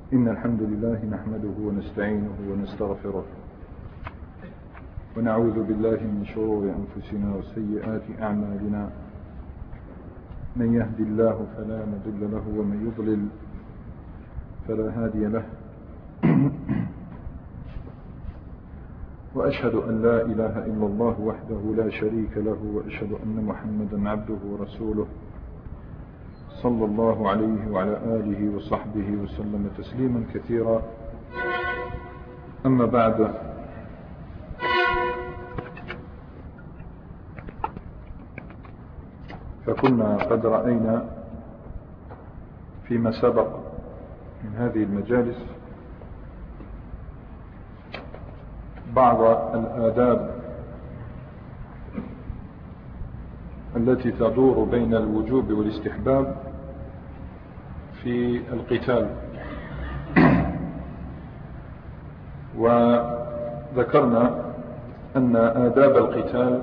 إن الحمد لله نحمده ونستعينه ونستغفره ونعوذ بالله من شرور أنفسنا وسيئات أعمالنا. من يهدي الله فلا مضل له ومن يضلل فلا هادي له. وأشهد أن لا إله إلا الله وحده لا شريك له، وأشهد أن محمدا عبده ورسوله صلى الله عليه وعلى آله وصحبه وسلم تسليما كثيرا. أما بعد، فكنا قد رأينا فيما سبق من هذه المجالس بعض الآداب التي تدور بين الوجوب والاستحباب في القتال، وذكرنا أن آداب القتال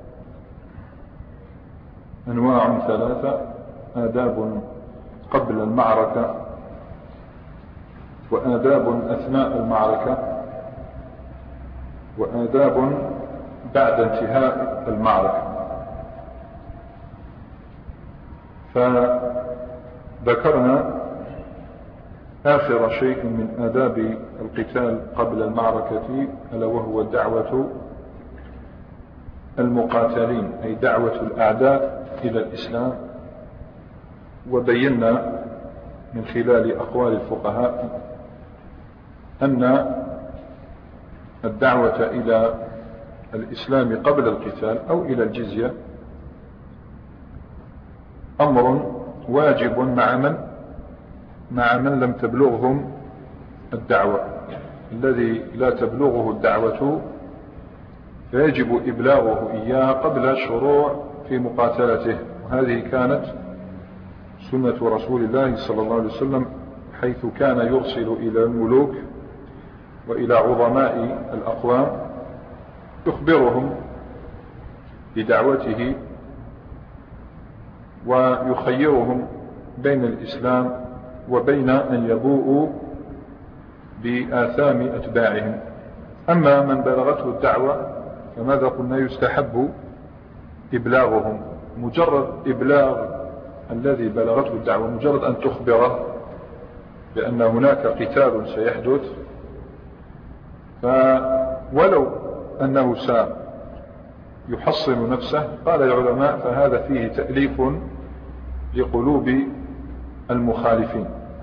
أنواع ثلاثة: آداب قبل المعركة، وآداب أثناء المعركة، وآداب بعد انتهاء المعركة. فذكرنا آخر شيء من آداب القتال قبل المعركة، ألا وهو دعوة المقاتلين، أي دعوة الأعداء إلى الإسلام. وبينا من خلال أقوال الفقهاء أن الدعوة إلى الإسلام قبل القتال أو إلى الجزية أمر واجب مع من لم تبلغهم الدعوة. الذي لا تبلغه الدعوة فيجب إبلاغه إياها قبل الشروع في مقاتلته. وهذه كانت سنة رسول الله صلى الله عليه وسلم، حيث كان يرسل إلى الملوك وإلى عظماء الأقوام يخبرهم بدعوته ويخيرهم بين الإسلام وبين أن يبوءوا بآثام أتباعهم. أما من بلغته الدعوة فماذا قلنا؟ يستحب إبلاغهم. مجرد إبلاغ الذي بلغته الدعوة، مجرد أن تخبره بأن هناك قتال سيحدث، فولو أنه سيحصن نفسه، قال العلماء فهذا فيه تأليف لقلوب المخالفين.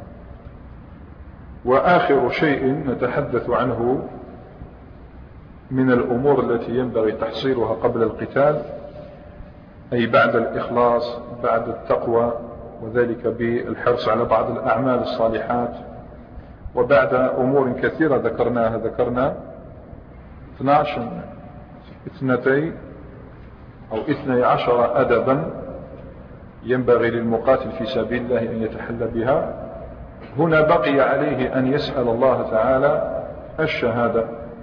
وآخر شيء نتحدث عنه من الأمور التي ينبغي تحصيلها قبل القتال، أي بعد الإخلاص، بعد التقوى، وذلك بالحرص على بعض الأعمال الصالحات، وبعد أمور كثيرة ذكرناها. ذكرنا 12 أدبا ينبغي للمقاتل في سبيل الله أن يتحلى بها. هنا بقي عليه أن يسأل الله تعالى الشهادة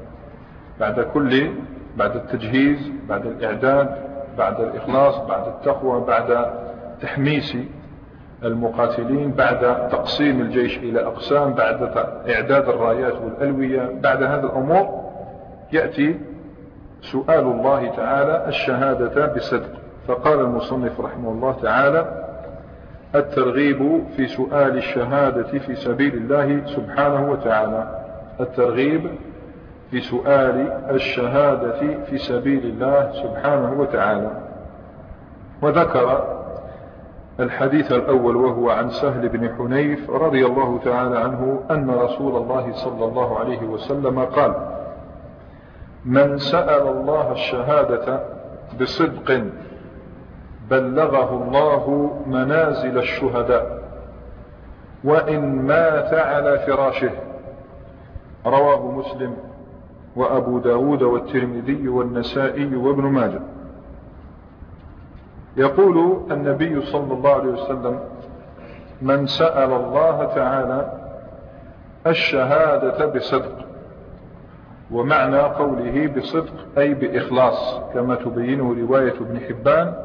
بعد التجهيز، بعد الإعداد، بعد الإخلاص، بعد التقوى، بعد تحميس المقاتلين، بعد تقسيم الجيش إلى أقسام، بعد إعداد الرايات والألوية. بعد هذه الأمور يأتي سؤال الله تعالى الشهادة بصدق. فقال المصنف رحمه الله تعالى: الترغيب في سؤال الشهادة في سبيل الله سبحانه وتعالى. الترغيب في سؤال الشهادة في سبيل الله سبحانه وتعالى. وذكر الحديث الأول، وهو عن سهل بن حنيف رضي الله تعالى عنه أن رسول الله صلى الله عليه وسلم قال: من سأل الله الشهادة بصدق بلغه الله منازل الشهداء وإن مات على فراشه. رواه مسلم وأبو داود والترمذي والنسائي وابن ماجه. يقول النبي صلى الله عليه وسلم: من سأل الله تعالى الشهادة بصدق. ومعنى قوله بصدق أي بإخلاص، كما تبينه رواية ابن حبان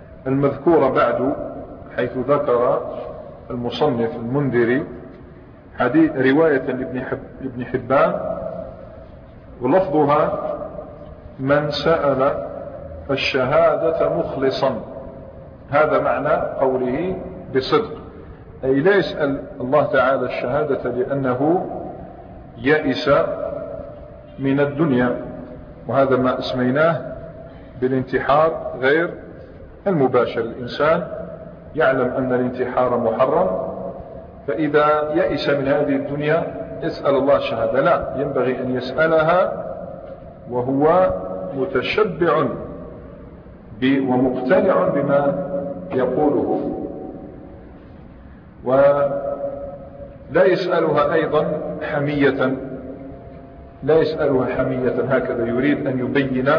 المذكورة بعد، حيث ذكر المصنف المنذري حديث رواية لابن حبان ولفظها: من سأل الشهادة مخلصا. هذا معنى قوله بصدق، أي لا يسأل الله تعالى الشهادة لأنه يئس من الدنيا، وهذا ما اسميناه بالانتحار غير المباشر. الإنسان يعلم أن الانتحار محرم، فإذا يئس من هذه الدنيا يسأل الله الشهادة. لا، ينبغي أن يسألها وهو متشبع ومقتنع بما يقوله، ولا يسألها أيضا حمية، لا يسألها حمية هكذا يريد أن يبين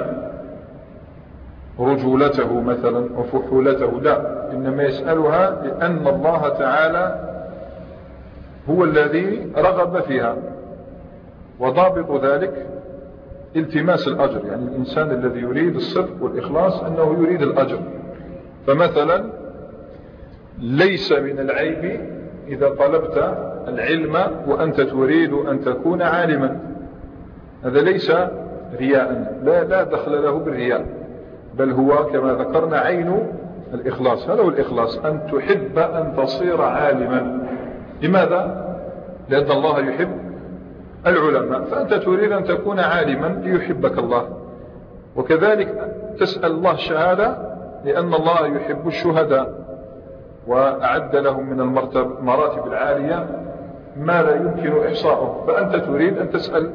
رجولته مثلا وفحولته، لا، إنما يسألها لأن الله تعالى هو الذي رغب فيها، وضابط ذلك التماس الأجر. يعني الإنسان الذي يريد الصدق والإخلاص أنه يريد الأجر. فمثلا ليس من العيب إذا طلبت العلم وأنت تريد أن تكون عالما، هذا ليس رياء، لا دخل له بالرياء، بل هو كما ذكرنا عين الإخلاص. هذا هو الإخلاص، أن تحب أن تصير عالما. لماذا؟ لأن الله يحب العلماء، فأنت تريد أن تكون عالما ليحبك الله. وكذلك تسأل الله الشهادة لأن الله يحب الشهداء، وأعد لهم من المراتب العالية ما لا يمكن إحصاؤه، فأنت تريد أن تسأل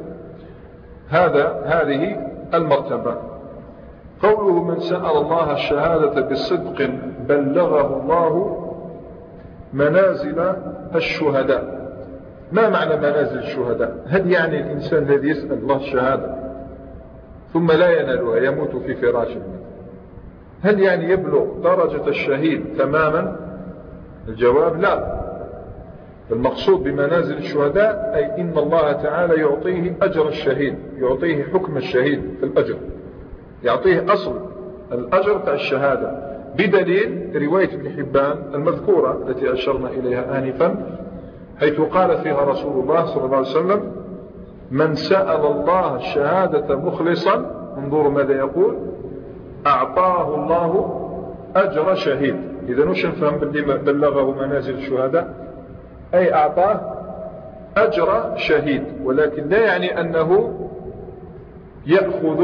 هذه المرتبة. قوله: من سأل الله الشهادة بالصدق بلغه الله منازل الشهداء. ما معنى منازل الشهداء؟ هل يعني الإنسان الذي يسأل الله الشهادة ثم لا ينالها يموت في فراشه؟ هل يعني يبلغ درجة الشهيد تماما؟ الجواب لا. المقصود بمنازل الشهداء أي إن الله تعالى يعطيه أجر الشهيد، يعطيه حكم الشهيد في الأجر، يعطيه أصل الأجر بتاع الشهادة، بدليل رواية ابن حبان المذكورة التي أشرنا إليها آنفا، حيث قال فيها رسول الله صلى الله عليه وسلم: من سأل الله الشهادة مخلصا، انظروا ماذا يقول: أعطاه الله أجر شهيد. إذا نش نفهم باللي بلغه منازل الشهداء أي أعطاه أجر شهيد، ولكن لا يعني أنه يأخذ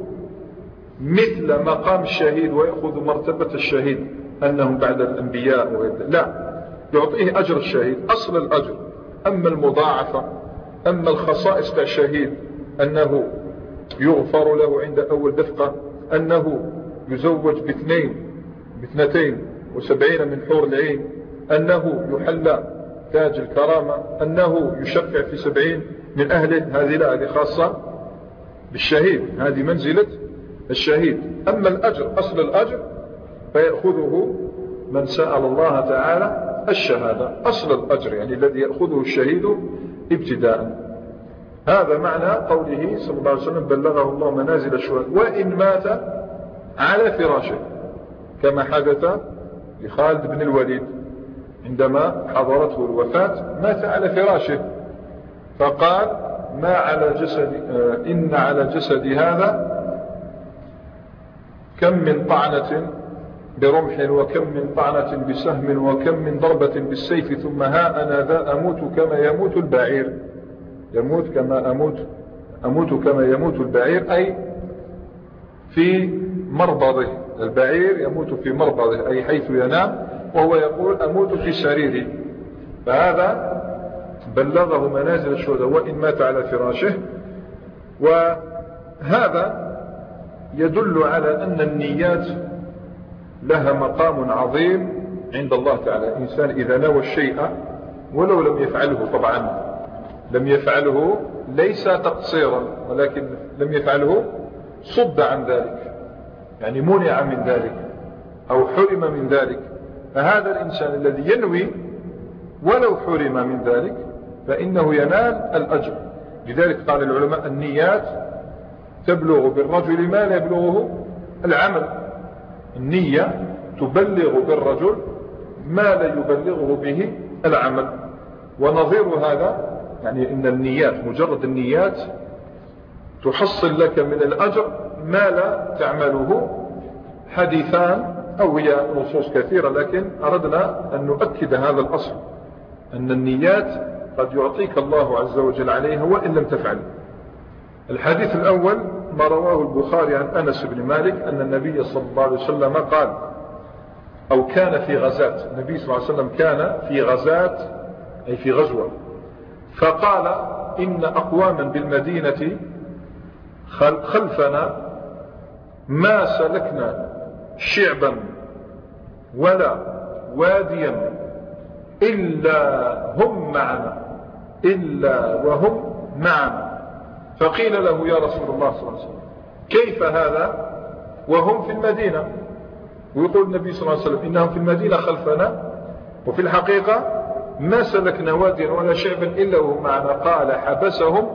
مثل مقام الشهيد ويأخذ مرتبة الشهيد أنهم بعد الأنبياء لا، يعطيه أجر الشهيد، أصل الأجر. أما المضاعفة، أما الخصائص تاع الشهيد أنه يغفر له عند أول دفقة، أنه يزوج باثنتين وسبعين من حور العين، أنه يحلى تاج الكرامة، أنه يشفع في 70 من أهله، هذه لا، هذه خاصة بالشهيد، هذه منزلة الشهيد. أما الأجر، أصل الأجر فيأخذه من سأل الله تعالى الشهادة، أصل الأجر يعني الذي يأخذه الشهيد ابتداء. هذا معنى قوله صلى الله عليه وسلم: بلغه الله منازل الشهداء وإن مات على فراشه، كما حدث لخالد بن الوليد عندما حضرته الوفاة مات على فراشه، فقال: ما على جسد إن على جسد هذا كم من طعنة برمح، وكم من طعنة بسهم، وكم من ضربة بالسيف، ثم ها أنا ذا أموت كما يموت البعير. أموت كما يموت البعير، أي في مربضه. البعير يموت في مربضه أي حيث ينام، وهو يقول: أموت في سريري. فهذا بلغه منازل الشهداء وإن مات على فراشه. وهذا يدل على أن النيات لها مقام عظيم عند الله تعالى. الإنسان إذا نوى الشيء ولو لم يفعله، طبعا لم يفعله ليس تقصيرا، ولكن لم يفعله صد عن ذلك، يعني منع من ذلك أو حرم من ذلك، فهذا الإنسان الذي ينوي ولو حرم من ذلك فإنه ينال الأجر. لذلك قال العلماء: النيات تبلغ بالرجل ما لا يبلغه العمل. النية تبلغ بالرجل ما لا يبلغه به العمل. ونظير هذا يعني إن النيات، مجرد النيات تحصل لك من الأجر ما لا تعمله. حديثان أو هي نصوص كثيرة، لكن أردنا أن نؤكد هذا الأصل، أن النيات قد يعطيك الله عز وجل عليها وإن لم تفعل. الحديث الأول ما رواه البخاري عن أنس بن مالك أن النبي صلى الله عليه وسلم قال، أو كان في غزاة، النبي صلى الله عليه وسلم كان في غزاة أي في غزوة، فقال إن أقواما بالمدينة خلفنا ما سلكنا شعبا ولا واديا إلا وهم معنا. فقيل له يا رسول الله صلى الله عليه وسلم كيف هذا وهم في المدينة؟ ويقول النبي صلى الله عليه وسلم إنهم في المدينة خلفنا، وفي الحقيقة ما سلكنا واديا ولا شعبا إلا وهم معنا. قال حبسهم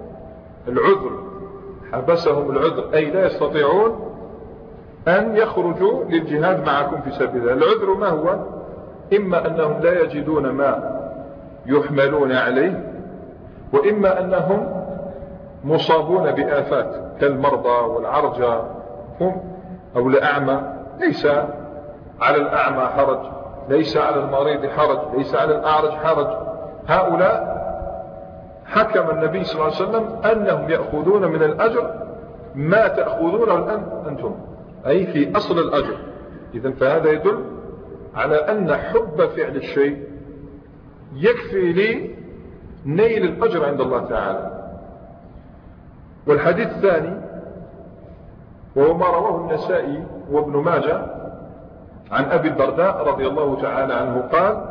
العذر، أي لا يستطيعون أن يخرجوا للجهاد معكم في سبيل الله. العذر ما هو؟ إما أنهم لا يجدون ما يحملون عليه، وإما أنهم مصابون بآفات كالمرضى والعرجى أو الأعمى. ليس على الأعمى حرج، ليس على المريض حرج، ليس على الأعرج حرج. هؤلاء حكم النبي صلى الله عليه وسلم أنهم يأخذون من الأجر ما تأخذونه الآن أنتم، أي في أصل الأجر. إذن فهذا يدل على أن حب فعل الشيء يكفي لنيل الأجر عند الله تعالى. والحديث الثاني وهو ما رواه النسائي وابن ماجه عن أبي الدرداء رضي الله تعالى عنه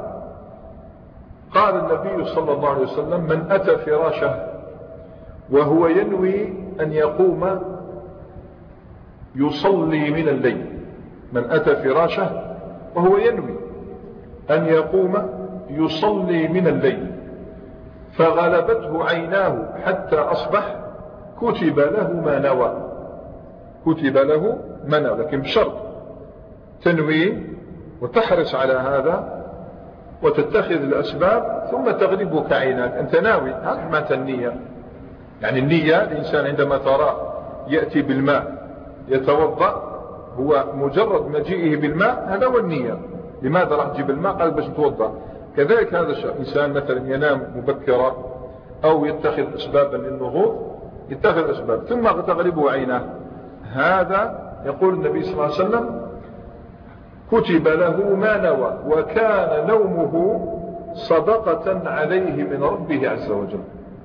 قال النبي صلى الله عليه وسلم من أتى فراشه وهو ينوي أن يقوم يصلي من الليل، من أتى فراشه وهو ينوي أن يقوم يصلي من الليل فغلبته عيناه حتى أصبح كتب له ما نوى، لكن بشرط تنوي وتحرص على هذا وتتخذ الأسباب ثم تغلبك عيناك. أنت ناوي، هذا معنى النية. يعني النية الإنسان عندما ترى يأتي بالماء يتوضأ، هو مجرد مجيئه بالماء هذا هو النية. لماذا راح تجيب الماء؟ قال باش نتوضأ. كذلك هذا الشيء، إنسان مثلا ينام مبكرا أو يتخذ أسبابا للنهوض، يتخذ أسباب ثم تغلبه عيناه، هذا يقول النبي صلى الله عليه وسلم كتب له ما نوى وكان نومه صدقة عليه من ربه عز وجل،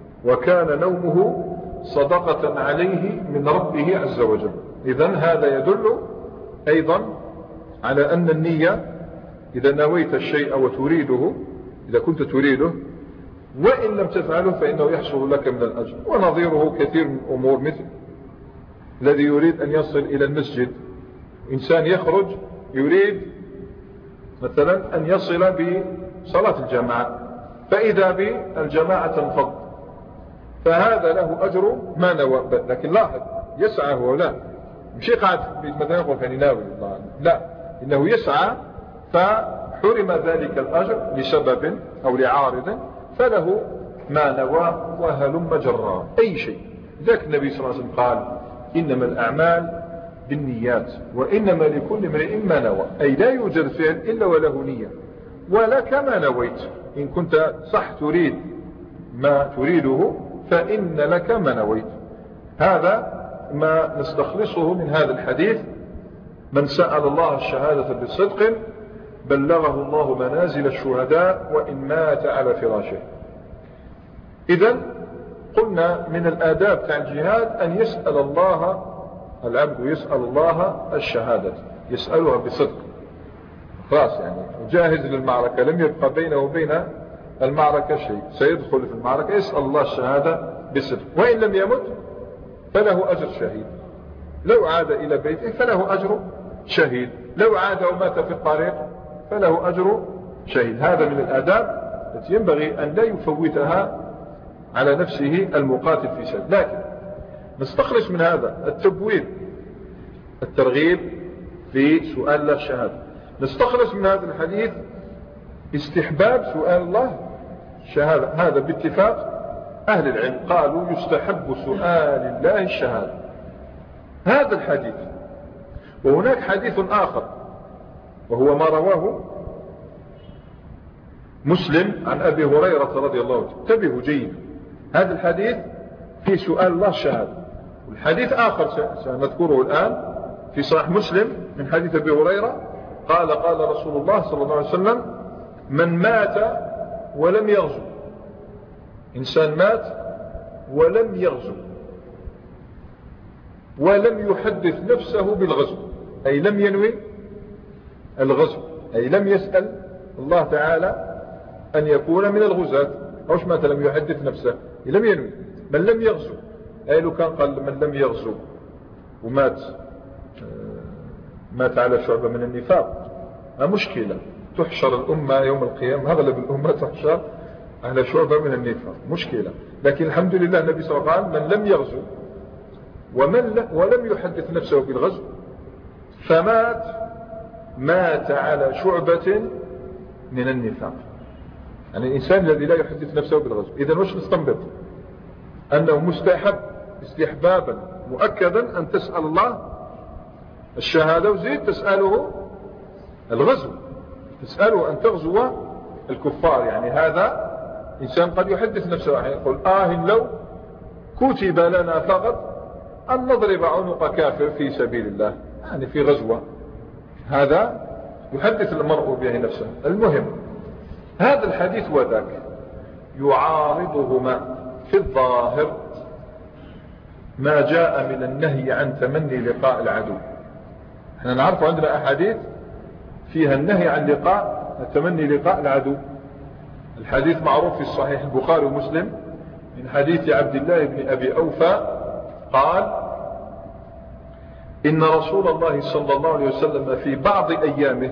عز وجل. إذن هذا يدل أيضا على أن النية إذا نويت الشيء وتريده، إذا كنت تريده وإن لم تفعله فإنه يحصل لك من الأجر. ونظيره كثير من الأمور، مثل الذي يريد أن يصل إلى المسجد، إنسان يخرج يريد مثلا أن يصل بصلاة الجماعة، فإذا بالجماعة تنفض، فهذا له أجر ما نوى. لكن لاحظ يسعى هو، لا مش قاعد مثلا يقول يعني ناوي، لا، إنه يسعى فحرم ذلك الأجر لسبب أو لعارض، فله ما نوى وهلم جرا أي شيء. ذاك النبي صلى الله عليه وسلم قال إنما الأعمال بالنيات وإنما لكل امرئ ما نوى، أي لا يوجد فعل إلا وله نية، ولك ما نويت. إن كنت صح تريد ما تريده فإن لك ما نويت. هذا ما نستخلصه من هذا الحديث: من سأل الله الشهادة بصدق بلغه الله منازل الشهداء وإن مات على فراشه. إذن قلنا من الآداب تاع الجهاد أن يسأل الله العبد، يسأل الله الشهادة، يسألها بصدق، خلاص يعني جاهز للمعركة، لم يبقى بينه وبين المعركة شيء، سيدخل في المعركة يسأل الله الشهادة بصدق، وإن لم يمت فله أجر شهيد، لو عاد إلى بيته فله أجر شهيد، لو عاد ومات في الطريق فله أجر شهيد. هذا من الآداب التي ينبغي أن لا يفوتها على نفسه المقاتل في سبيل. لكن نستخلص من هذا التبويب، الترغيب في سؤال الله الشهادة. نستخلص من هذا الحديث استحباب سؤال الله الشهادة هذا باتفاق أهل العلم، قالوا يستحب سؤال الله الشهادة. هذا الحديث. وهناك حديث آخر وهو ما رواه مسلم عن أبي هريرة رضي الله عنه. انتبهوا جيدا، هذا الحديث في سؤال الله الشهادة. والحديث آخر سنذكره الآن في صحيح مسلم من حديث أبي هريرة قال رسول الله صلى الله عليه وسلم: من مات ولم يغزو، إنسان مات ولم يغزو ولم يحدث نفسه بالغزو، أي لم ينوي الغزو، أي لم يسأل الله تعالى أن يكون من الغزاة. أوش مات لم يحدث نفسه؟ لم ينوي. من لم يغزو، أي لو كان قال من لم يغزو ومات على شعبة من النفاق، مشكلة. تحشر الأمة يوم القيامة، أغلب الأمة تحشر على شعبة من النفاق، مشكلة. لكن الحمد لله النبي صلى الله عليه وسلم قال: من لم يغزو ولم يحدث نفسه بالغزو مات على شعبة من النفاق. يعني الإنسان الذي لا يحدث نفسه بالغزو. إذن وش نستنبط؟ أنه مستحب استحبابا مؤكدا أن تسأل الله الشهادة، وزيد تسأله الغزو، تسأله أن تغزو الكفار. يعني هذا إنسان قد يحدث نفسه، يقول: لو كتب لنا فقط أن نضرب عنق كافر في سبيل الله، يعني في غزوة. هذا يحدث المرء به نفسه. المهم، هذا الحديث وذاك يعارضهما في الظاهر ما جاء من النهي عن تمني لقاء العدو. احنا نعرف عندنا أحاديث فيها النهي عن تمني لقاء العدو. الحديث معروف في الصحيح البخاري ومسلم من حديث عبد الله بن أبي أوفى قال: إن رسول الله صلى الله عليه وسلم في بعض أيامه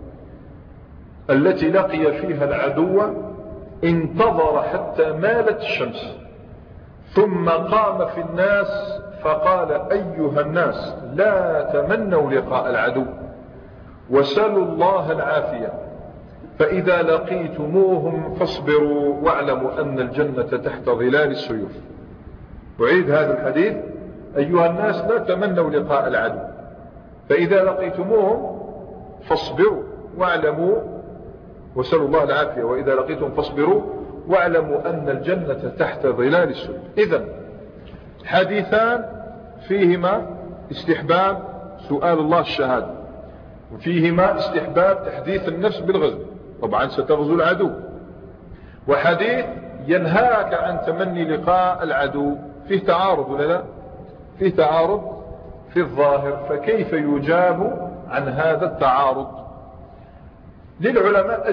التي لقي فيها العدو انتظر حتى مالت الشمس، ثم قام في الناس فقال: أيها الناس، لا تمنوا لقاء العدو وسلوا الله العافية، فإذا لقيتموهم فاصبروا واعلموا أن الجنة تحت ظلال السيوف. أعيد هذا الحديث: أيها الناس، لا تمنوا لقاء العدو، فإذا لقيتموهم فاصبروا واعلموا وسلوا الله العافية، وإذا لقيتم فاصبروا واعلموا أن الجنة تحت ظلال السيوف. إذن حديثان فيهما استحباب سؤال الله الشهادة، وفيهما استحباب تحديث النفس بالغزو، طبعا ستغزو العدو. وحديث ينهاك عن تمني لقاء العدو. فيه تعارض ولا لا؟ فيه تعارض في الظاهر. فكيف يجاب عن هذا التعارض؟ للعلماء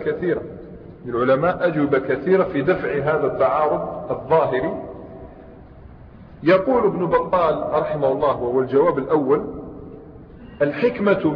أجوبة كثيرة في دفع هذا التعارض الظاهري. يقول ابن بطال رحمه الله، وهو الجواب الأول: الحكمة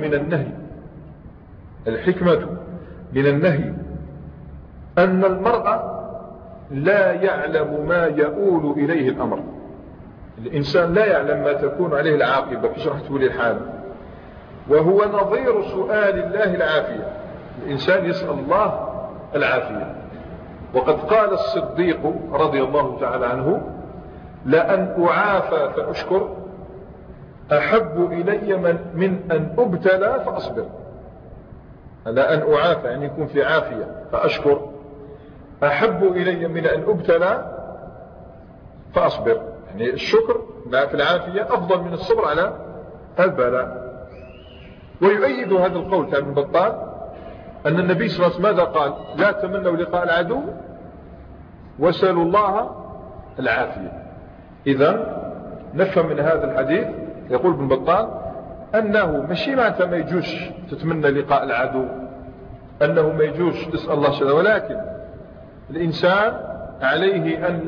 من النهي أن المرء لا يعلم ما يؤول إليه الأمر. الإنسان لا يعلم ما تكون عليه العاقبة، كيف راح تولي الحال، وهو نظير سؤال الله العافية. الإنسان يسأل الله العافية. وقد قال الصديق رضي الله تعالى عنه: لأن أعافى فأشكر أحب إلي من أن أبتلى فأصبر. لأن أعافى يعني يكون في عافية فأشكر أحب إلي من أن أبتلى فأصبر. يعني الشكر في العافية أفضل من الصبر على البلاء. ويؤيد هذا القول ابن بطال أن النبي صلى الله عليه وسلم ماذا قال؟ لا تمنوا لقاء العدو وسلوا الله العافية. إذا نفهم من هذا الحديث، يقول ابن بطال، أنه ماشي معناتها ما يجوش تتمنى لقاء العدو، أنه ما يجوش تسأل الله شهادة، ولكن الإنسان عليه أن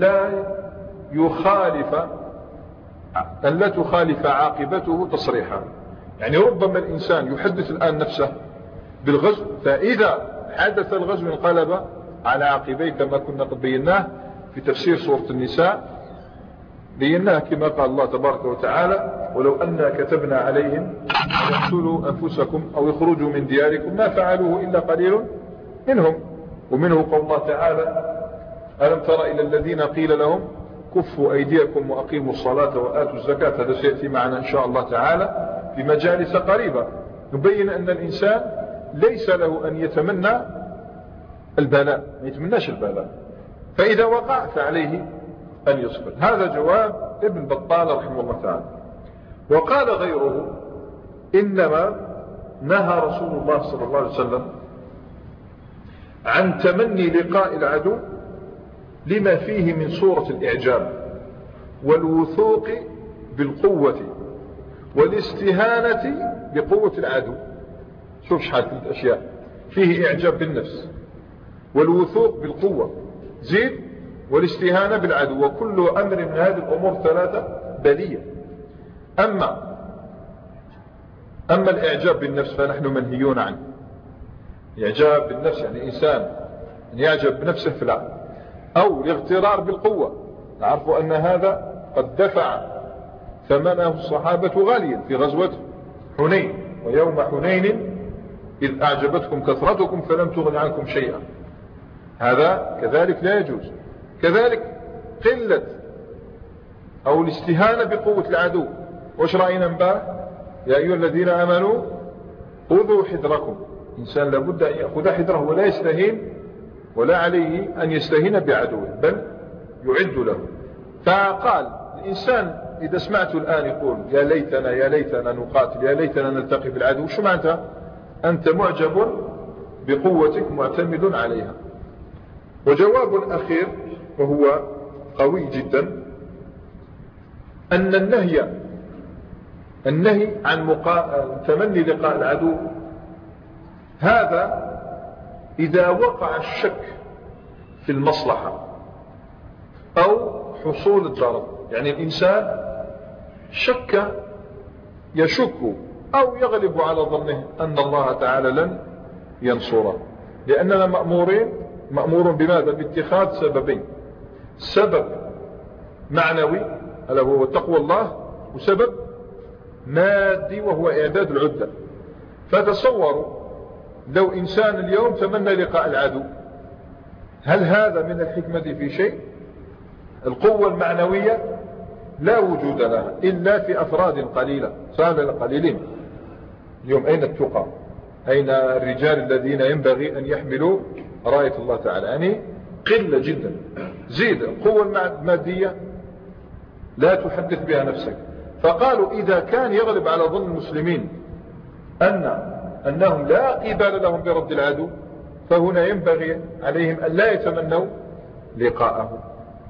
لا تخالف عاقبته تصريحا. يعني ربما الإنسان يحدث الآن نفسه بالغزو، فإذا حدث الغزو انقلب على عاقبيه، كما كنا قد بيناه في تفسير سورة النساء، بيناه كما قال الله تبارك وتعالى: ولو أننا كتبنا عليهم أن يقتلوا أنفسكم أو يخرجوا من دياركم ما فعلوه إلا قليل منهم. ومنه قول الله تعالى: ألم تر إلى الذين قيل لهم كفوا أيديكم وأقيموا الصلاة وآتوا الزكاة. هذا سيأتي معنا إن شاء الله تعالى في مجالس قريبة، نبين أن الإنسان ليس له أن يتمنى البلاء، ما يتمناش البلاء، فإذا وقع فعليه أن يصبر. هذا جواب ابن بطال رحمه الله تعالى. وقال غيره إنما نهى رسول الله صلى الله عليه وسلم عن تمني لقاء العدو لما فيه من صورة الإعجاب والوثوق بالقوة والاستهانة بقوة العدو. شوف شحال في الأشياء فيه إعجاب بالنفس والوثوق بالقوة، زيد والاستهانة بالعدو، وكل أمر من هذه الأمور ثلاثة بلية. أما الإعجاب بالنفس فنحن منهيون عنه. الإعجاب بالنفس يعني إنسان أن يعجب بنفسه فلا، أو الاغترار بالقوة. نعرف أن هذا قد دفع ثمنه الصحابة غاليا في غزوة حنين، ويوم حنين إذ أعجبتكم كثرتكم فلم تغن عنكم شيئا. هذا كذلك لا يجوز. كذلك قلة أو الاستهانة بقوة العدو. وش رأينا امبارح؟ يا أيها الذين آمنوا خذوا حذركم. إنسان لابد أن يأخذ حذره ولا يستهين، ولا عليه أن يستهين بعدوه، بل يعد له. فقال الإنسان إذا سمعت الآن يقول يا ليتنا نقاتل، يا ليتنا نلتقي بالعدو، شو معناتها؟ أنت معجب بقوتك معتمد عليها. وجواب أخير وهو قوي جدا، أن النهي عن تمني لقاء العدو هذا إذا وقع الشك في المصلحة أو حصول الضرر. يعني الإنسان يشك أو يغلب على ظنه أن الله تعالى لن ينصره، لأننا مأمور بماذا؟ باتخاذ سببين: سبب معنوي ألا هو تقوى الله، وسبب مادي وهو إعداد العدة. فتصوروا لو إنسان اليوم تمنى لقاء العدو، هل هذا من الحكمة في شيء؟ القوة المعنوية لا وجود لها إلا في أفراد قليلة، قليلين. اليوم أين التقى؟ أين الرجال الذين ينبغي أن يحملوا راية الله تعالى؟ يعني قلة جدا. زيد القوة المادية لا تحدث بها نفسك. فقالوا إذا كان يغلب على ظن المسلمين أنهم لا قبال لهم برد العدو، فهنا ينبغي عليهم أن لا يتمنوا لقاءه،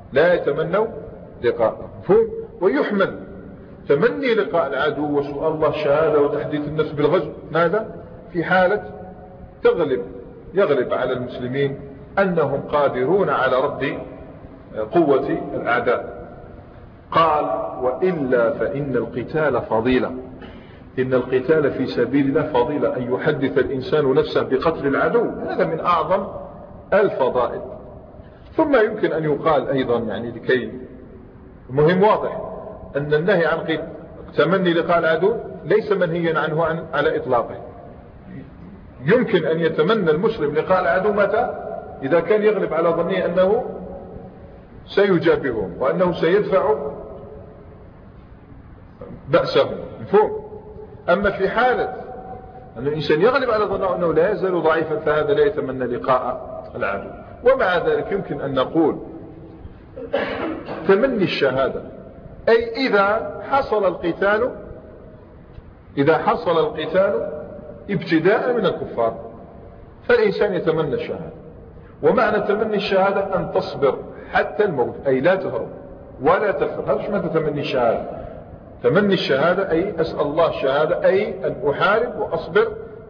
ويحمل تمني لقاء العدو وسؤال الله الشهادة وتحديث النفس بالغزو. ماذا؟ في حالة يغلب على المسلمين أنهم قادرون على رد قوة الأعداء. قال وإلا فإن القتال فضيلة. إن القتال في سبيل الله فضيلة، أن يحدث الإنسان نفسه بقتل العدو، هذا من أعظم الفضائل. ثم يمكن أن يقال أيضا، يعني لكي مهم واضح، أن النهي عن تمني لقاء العدو ليس منهيا عنه على إطلاقه. يمكن أن يتمنى المسلم لقاء العدو متى؟ إذا كان يغلب على ظنه أنه سيجابههم وأنه سيدفع بأسهم، مفهوم؟ أما في حالة أن الإنسان يغلب على ظنه أنه لا يزال ضعيفا، فهذا لا يتمنى لقاء العدو. ومع ذلك يمكن أن نقول تمني الشهادة، أي إذا حصل القتال ابتداء من الكفار فالإنسان يتمنى الشهادة. ومعنى تمني الشهادة أن تصبر حتى الموت، أي لا تهرب ولا تفر. هذا ما تتمني الشهادة. تمني الشهادة أي أسأل الله الشهادة، أي أن أحارب وأصبر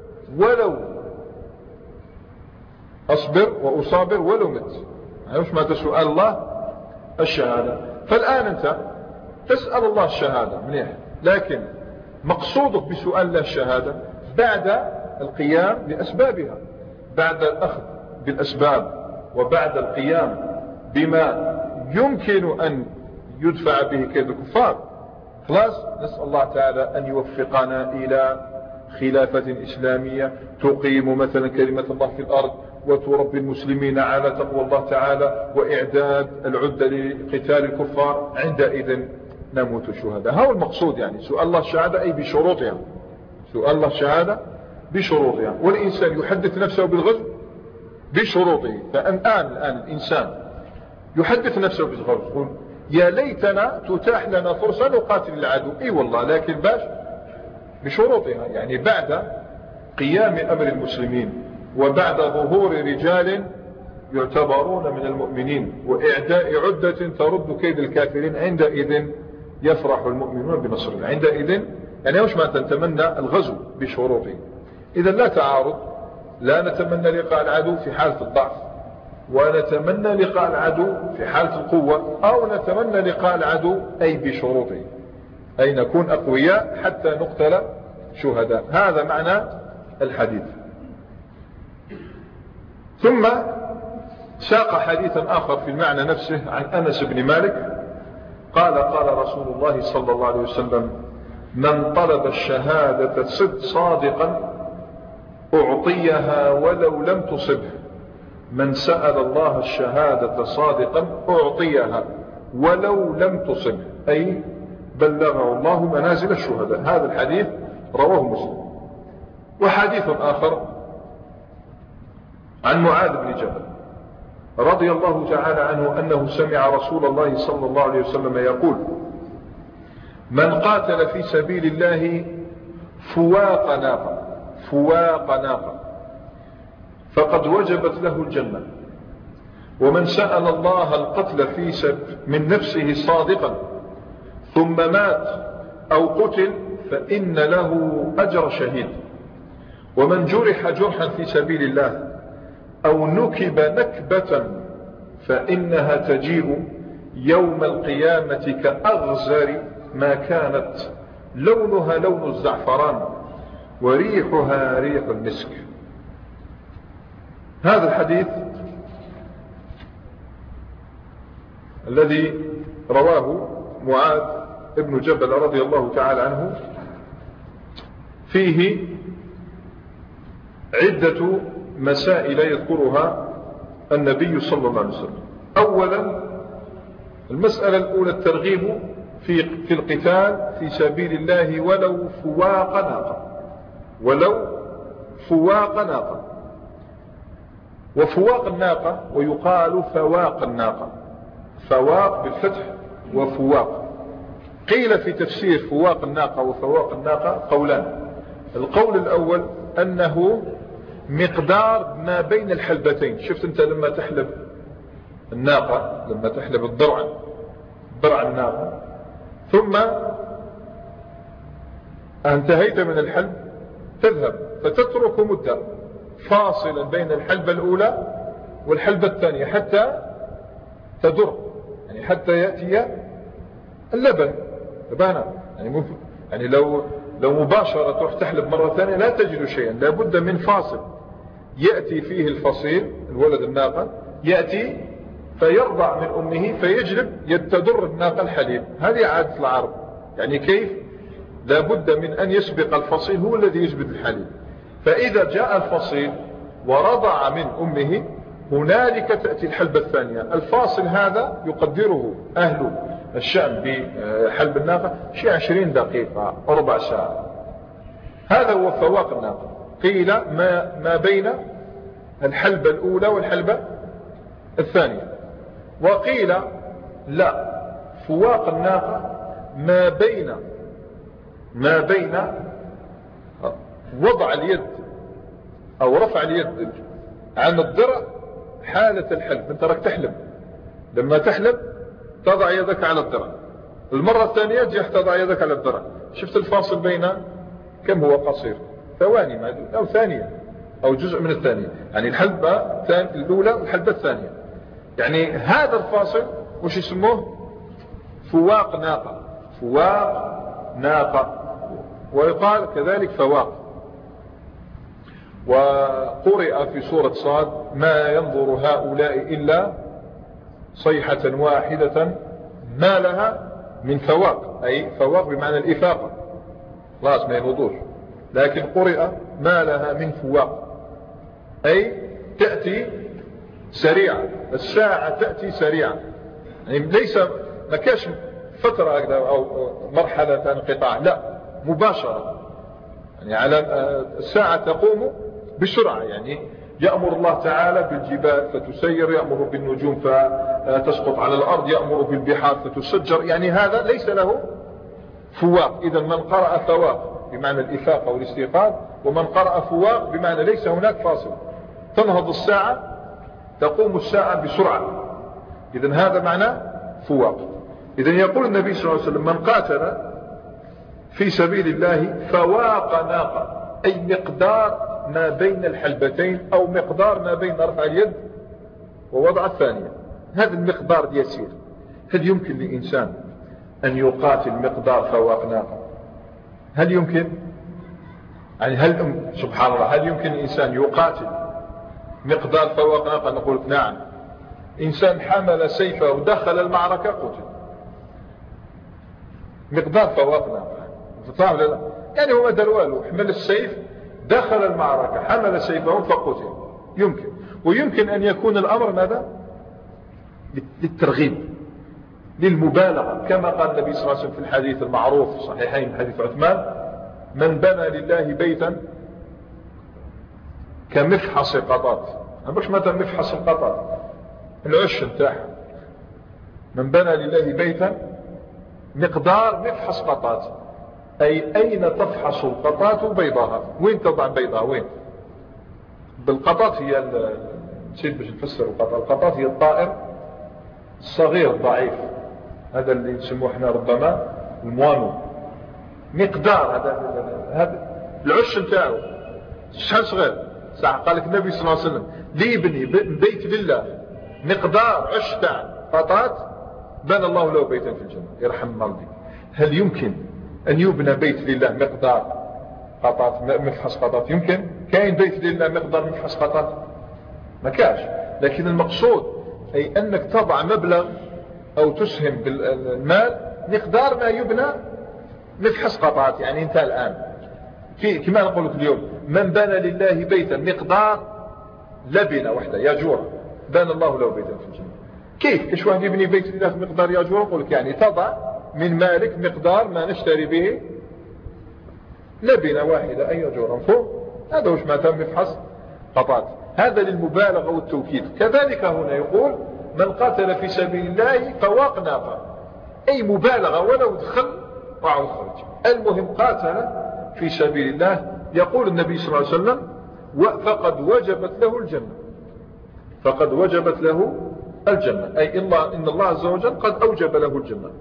وأصابر ولو مت. مش ما تسأل الله الشهادة. فالآن أنت تسأل الله الشهادة منيح، لكن مقصودك بسؤال الله الشهادة بعد القيام بأسبابها، بعد الأخذ بالأسباب، وبعد القيام بما يمكن أن يدفع به كيد الكفار. خلاص، نسأل الله تعالى أن يوفقنا إلى خلافة إسلامية تقيم مثلا كلمة الله في الأرض وتربي المسلمين على تقوى الله تعالى وإعداد العدة لقتال الكفار، عندئذ نموت شهداء. هذا المقصود، يعني سؤال الله الشهادة أي بشروطها، سؤال الله الشهادة بشروطها. والإنسان يحدث نفسه بالغزو بشروطه. الآن الإنسان يحدث نفسه بالغزو، يقول يا ليتنا تتاح لنا فرصة نقاتل العدو. اي والله، لكن باش بشروطها، يعني بعد قيام أمر المسلمين وبعد ظهور رجال يعتبرون من المؤمنين وإعداء عدة ترد كيد الكافرين، عندئذ يفرح المؤمنون بنصر الله. عندئذ يعني مش ما نتمنى الغزو بشروطه. إذا لا تعارض، لا نتمنى لقاء العدو في حالة الضعف، ونتمنى لقاء العدو في حالة القوة، أو نتمنى لقاء العدو أي بشروطه، أي نكون أقوياء حتى نقتل شهداء. هذا معنى الحديث. ثم ساق حديثا آخر في المعنى نفسه عن أنس بن مالك قال قال رسول الله صلى الله عليه وسلم: من طلب الشهادة صادقا أعطيها ولو لم تصبه. من سأل الله الشهادة صادقا أعطيها ولو لم تصبه، أي بلغه الله منازل الشهداء. هذا الحديث رواه مسلم. وحديث آخر عن معاذ بن جبل رضي الله تعالى عنه أنه سمع رسول الله صلى الله عليه وسلم يقول: من قاتل في سبيل الله فواق ناقة فقد وجبت له الجنة. ومن سأل الله القتل من نفسه صادقا ثم مات أو قتل فإن له أجر شهيد. ومن جرح جرحا في سبيل الله أو نكب نكبة فإنها تجيء يوم القيامة كأغزر ما كانت، لونها لون الزعفران وريحها ريح المسك. هذا الحديث الذي رواه معاذ ابن جبل رضي الله تعالى عنه فيه عدة مسائل يذكرها النبي صلى الله عليه وسلم. أولا، المسألة الأولى الترغيب في القتال في سبيل الله ولو فواق ناقة. وفواق الناقة ويقال فواق الناقة، فواق بالفتح وفواق. قيل في تفسير فواق الناقة وفواق الناقة قولان. القول الأول أنه مقدار ما بين الحلبتين. شفت أنت لما تحلب الناقة، لما تحلب الضرع الناقة ثم انتهيت من الحلب تذهب فتترك مدة فاصلا بين الحلبة الأولى والحلبة الثانية حتى تدر، يعني حتى يأتي اللبن لبانا. يعني لو مباشرة تروح تحلب مرة ثانية لا تجد شيئا، لابد من فاصل يأتي فيه الفصيل الولد الناقة، يأتي فيرضع من أمه فيجلب يتدر الناقة الحليب. هذه عادة العرب، يعني كيف لابد من أن يسبق الفصيل هو الذي يجبد الحليب. فإذا جاء الفصيل ورضع من أمه هنالك تأتي الحلبة الثانية. الفاصل هذا يقدره أهل الشام بحلب الناقة شيء 20 دقيقة ربع ساعة. هذا هو فواق الناقة. قيل ما بين الحلبة الأولى والحلبة الثانية. وقيل لا، فواق الناقة ما بين وضع اليد أو رفع اليد عن الضرع حالة الحلب. انت راك تحلب، لما تحلب تضع يدك على الضرع، المرة الثانية تجي تضع يدك على الضرع. شفت الفاصل بين كم هو قصير؟ ثواني أو ثانية أو جزء من الثانية، يعني الحلبة الأولى والحلبة الثانية. يعني هذا الفاصل وش يسموه؟ فواق ناقة ويقال كذلك فواق. وقرئ في سورة صاد: ما ينظر هؤلاء إلا صيحة واحدة ما لها من فواق، أي فواق بمعنى الإفاقة، خلاص ما ينوضوش. لكن قرئ ما لها من فواق، أي تأتي سريعة، الساعة تأتي سريعة، يعني ليس ما كاش فترة هكذا أو مرحلة انقطاع، لا مباشرة، يعني على الساعة تقوم بسرعة. يعني يأمر الله تعالى بالجبال فتسير، يأمر بالنجوم فتسقط على الأرض، يأمر بالبحار فتسجر، يعني هذا ليس له فواق. إذا من قرأ فواق بمعنى الإفاقة والاستيقاظ، ومن قرأ فواق بمعنى ليس هناك فاصل، تنهض الساعة، تقوم الساعة بسرعة. إذا هذا معنى فواق. إذا يقول النبي صلى الله عليه وسلم: من قاتل في سبيل الله فواق ناقة، أي مقدار ما بين الحلبتين، أو مقدار ما بين رفع اليد ووضع الثانية، هذا المقدار يسير. هل يمكن لإنسان أن يقاتل مقدار فواق ناقة؟ هل يمكن؟ يعني سبحان الله، هل يمكن الإنسان يقاتل مقدار فواق ناقة؟ نقول نعم. إنسان حمل سيفه ودخل المعركة قتل، مقدار فواق ناقة، تطلع ولا لا؟ يعني هو ما دار والو، حمل السيف، دخل المعركة، حمل سيفه فقتل. يمكن. ويمكن أن يكون الأمر ماذا؟ للترغيب، للمبالغة، كما قال النبي صلى الله عليه وسلم في الحديث المعروف في صحيحين، حديث عثمان: من بنى لله بيتا كمفحص قطاط. مش مثلا مفحص القطاط العش نتاعها، من بنى لله بيتا مقدار مفحص قطاط، أي أين تفحص القطاط بيضها، وين تضع بيضها، وين؟ بالقطاط هي نسيت باش نفسر القطاط هي الطائر الصغير الضعيف، هذا اللي نسموه احنا ربما الموانو. مقدار هذا العش نتاعو شحال صغير. ساعة قال لك النبي صلى الله عليه وسلم: لي يبني بيت لله مقدار عش تاع قطاط، بنى الله له بيتا في الجنة. يرحم مرضي. هل يمكن أن يبنى بيت لله مقدار قطاط، مفحص قطاط؟ يمكن؟ كاين بيت لله مقدار مفحص قطاط؟ ما كاش. لكن المقصود أي أنك تضع مبلغ أو تسهم بالمال مقدار ما يبنى مفحص قطاط. يعني أنت الآن كما نقول لك اليوم: من بنى لله بيتا مقدار لبنة واحدة ياجورة، بنى الله له بيتا في الجنة. كيف واحد يبني بيت لله مقدار ياجورة؟ نقول لك يعني تضع من مالك مقدار ما نشتري به لبنة واحدة، أي ياجورة فوق. هذا وش معناته مفحص قطاط. هذا للمبالغة والتوكيد. كذلك هنا يقول: من قاتل في سبيل الله فواق ناقة، أي مبالغة، ولو دخل وعود خرج، المهم قاتل في سبيل الله. يقول النبي صلى الله عليه وسلم: فقد وجبت له الجنة، فقد وجبت له الجنة، أي إن الله عز وجل قد أوجب له الجنة.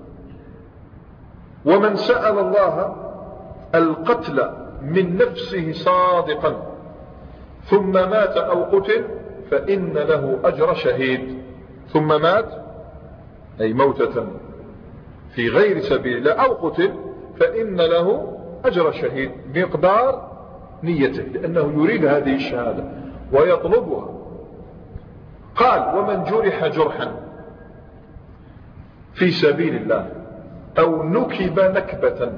ومن سأل الله القتل من نفسه صادقا ثم مات أو قتل فإن له أجر شهيد. ثم مات أي موتة في غير سبيل الله أو قتل فإن له أجر شهيد بمقدار نيته، لأنه يريد هذه الشهادة ويطلبها. قال: ومن جرح جرحا في سبيل الله أو نكب نكبة.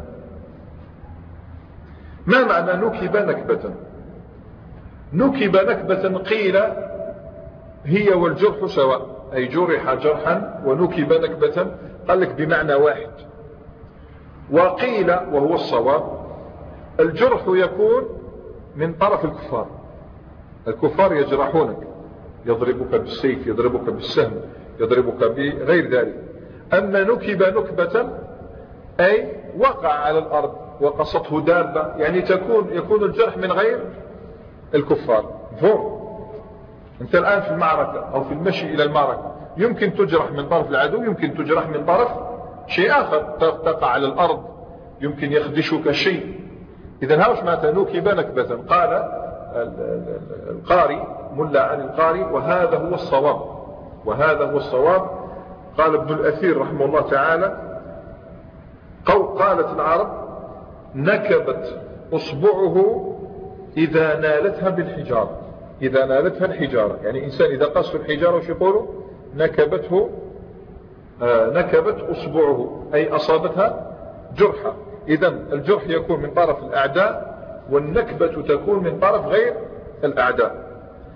ما معنى نكب نكبة؟ نكب نكبة قيل هي والجرح سواء، أي جرح جرحا ونكب نكبة، قال لك بمعنى واحد. وقيل وهو الصواب: الجرح يكون من طرف الكفار، الكفار يجرحونك، يضربك بالسيف، يضربك بالسهم، يضربك بغير ذلك. أما نكب نكبة أي وقع على الأرض وقصته دابة، يعني يكون الجرح من غير الكفار. فهم أنت الآن في المعركة أو في المشي إلى المعركة يمكن تجرح من طرف العدو، يمكن تجرح من طرف شيء آخر، تقع على الأرض، يمكن يخدشك شيء. إذن هاوش معناتها نكب نكبة. قال القاري ملا عن القاري: وهذا هو الصواب، وهذا هو الصواب. قال ابن الأثير رحمه الله تعالى: قالت العرب: نكبت أصبعه إذا نالتها بالحجارة. إذا نالتها الحجارة، يعني إنسان إذا قص الحجارة وش يقولوا؟ نكبته، نكبت أصبعه، أي أصابتها جرحا. إذن الجرح يكون من طرف الأعداء، والنكبة تكون من طرف غير الأعداء.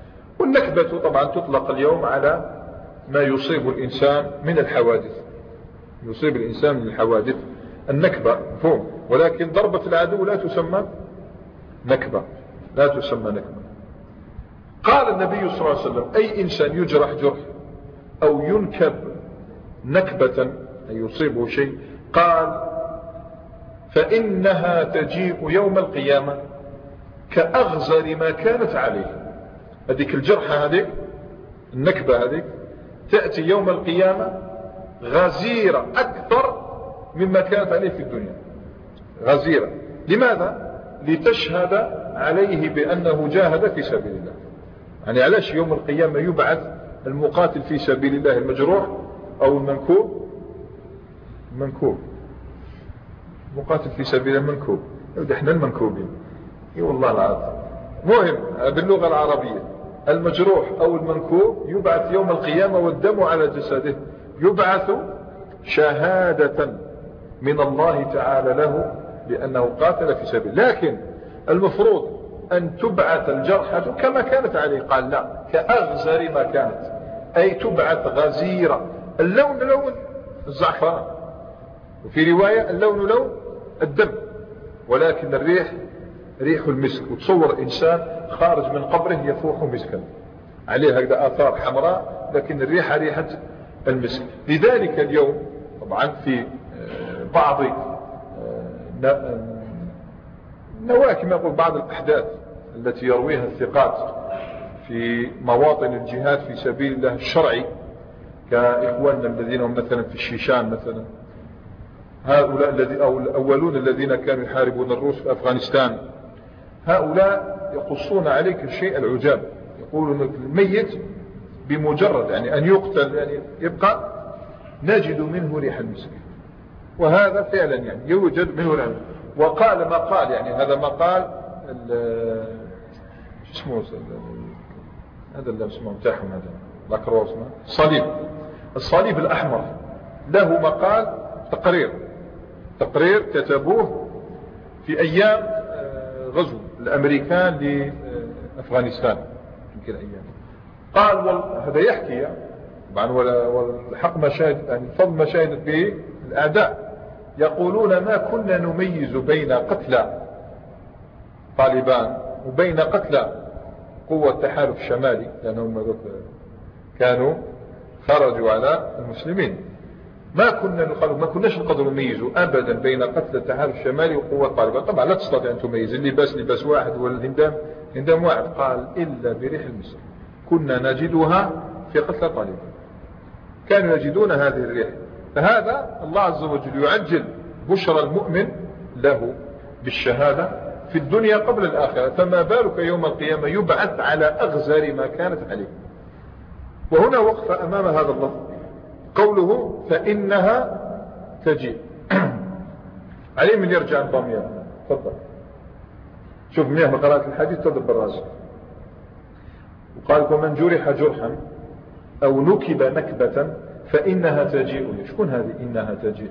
والنكبة طبعا تطلق اليوم على ما يصيب الإنسان من الحوادث، يصيب الإنسان من الحوادث النكبة مفهوم، ولكن ضربة العدو لا تسمى نكبة، لا تسمى نكبة. قال النبي صلى الله عليه وسلم أي إنسان يجرح جرح أو ينكب نكبة أي يصيبه شيء، قال فإنها تجيء يوم القيامة كأغزر ما كانت عليه. هذيك الجرحة، هذيك النكبة، هذيك تأتي يوم القيامة غزيرة أكثر مما كانت عليه في الدنيا، غزيرة. لماذا؟ لتشهد عليه بأنه جاهد في سبيل الله. يعني علاش يوم القيامة يبعث المقاتل في سبيل الله المجروح أو المنكوب؟ منكوب، مقاتل في سبيل الله منكوب، احنا المنكوبين، اي والله العظيم. مهم باللغة العربية المجروح أو المنكوب يبعث يوم القيامة والدم على جسده، يبعث شهادة من الله تعالى له بأنه قاتل في سبيل. لكن المفروض أن تبعث الجرحة كما كانت عليه، قال لا، كأغزر ما كانت، أي تبعث غزيرة. اللون لون الزعفران، وفي رواية اللون لون الدم، ولكن الريح ريح المسك. وتصور إنسان خارج من قبره يفوح مسكا، عليه هكذا آثار حمراء، لكن الريحة ريحة المسك. لذلك اليوم طبعا في بعض كما يقول بعض الأحداث التي يرويها الثقات في مواطن الجهاد في سبيل الله الشرعي، كإخواننا الذين هم مثلا في الشيشان مثلا، هؤلاء أو الأولون الذين كانوا يحاربون الروس في أفغانستان، هؤلاء يقصون عليك الشيء العجاب. يقولون الميت بمجرد يعني أن يقتل يعني يبقى نجد منه ريح المسك، وهذا فعلا يعني يوجد منه ريح المسك. وقال ما قال، يعني هذا ما قال اسمه هذا اللي اسمه متاحهم، هذا لاكروس، الصليب الأحمر له مقال تقرير كتبوه في أيام غزو الأمريكان لأفغانستان، يمكن أيام. قال هذا يحكي طبعا، والحق مشاهد يعني الفضل ما شاهدت به الأعداء، يقولون ما كنا نميز بين قتلى طالبان وبين قتلى قوة التحالف الشمالي، لأنهم كانوا خرجوا على المسلمين. ما كناش نقدر نميزوا أبدا بين قتلى التحالف الشمالي وقوة طالبان. طبعا لا تستطيع أن تميز اللباس واحد والهندام واحد. قال إلا بريح المسك كنا نجدها في قتلى طالبان، كانوا يجدون هذه الريح. فهذا الله عز وجل يعجل بشرى المؤمن له بالشهادة في الدنيا قبل الآخرة، فما بالك يوم القيامة يبعث على أغزر ما كانت عليه. وهنا وقف أمام هذا اللفظ قوله فإنها تجيء. عليه من يرجع الضمير. تفضل شوف منيح بقراءة الحديث تضرب الراس. وقال ومن جرح جرحا أو نكب نكبة فإنها تجيء. شكون هذه إنها تجيء؟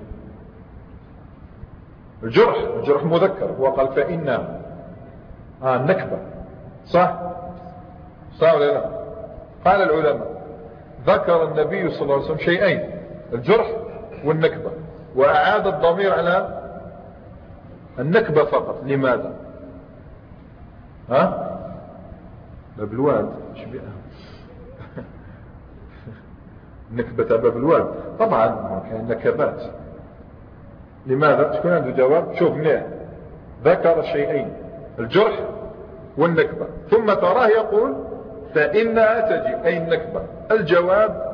الجرح مذكر، هو قال فإنها النكبة، صح ولا لا؟ قال العلماء ذكر النبي صلى الله عليه وسلم شيئين، الجرح والنكبة، وأعاد الضمير على النكبة فقط. لماذا؟ باب الواد شبيئة نكبة باب الواد طبعا كان نكبات. لماذا؟ شكون عنده جواب؟ شوف منيح، ذكر شيئين الجرح والنكبة، ثم تراه يقول فإنها تجيء أي النكبة. الجواب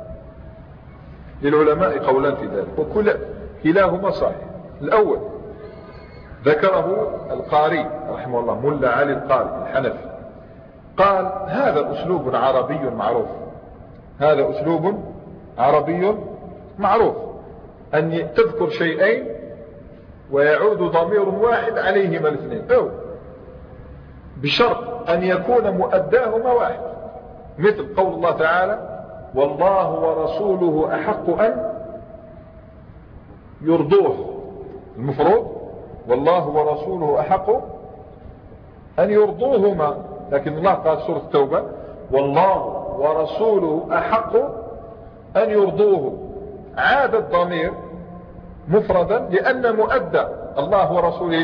للعلماء قولان في ذلك، كلاهما صحيح. الأول ذكره القاري رحمه الله، ملا علي القاري الحنفي، قال هذا أسلوب عربي معروف، هذا أسلوب عربي معروف أن تذكر شيئين ويعود ضمير واحد عليهما الاثنين، أو بشرط أن يكون مؤداهما واحد، مثل قول الله تعالى والله ورسوله أحق أن يرضوه. المفروض والله ورسوله أحق أن يرضوهما، لكن الله قال سورة التوبة والله ورسوله أحق أن يرضوه. عاد الضمير مفردا لأن مؤدى الله ورسوله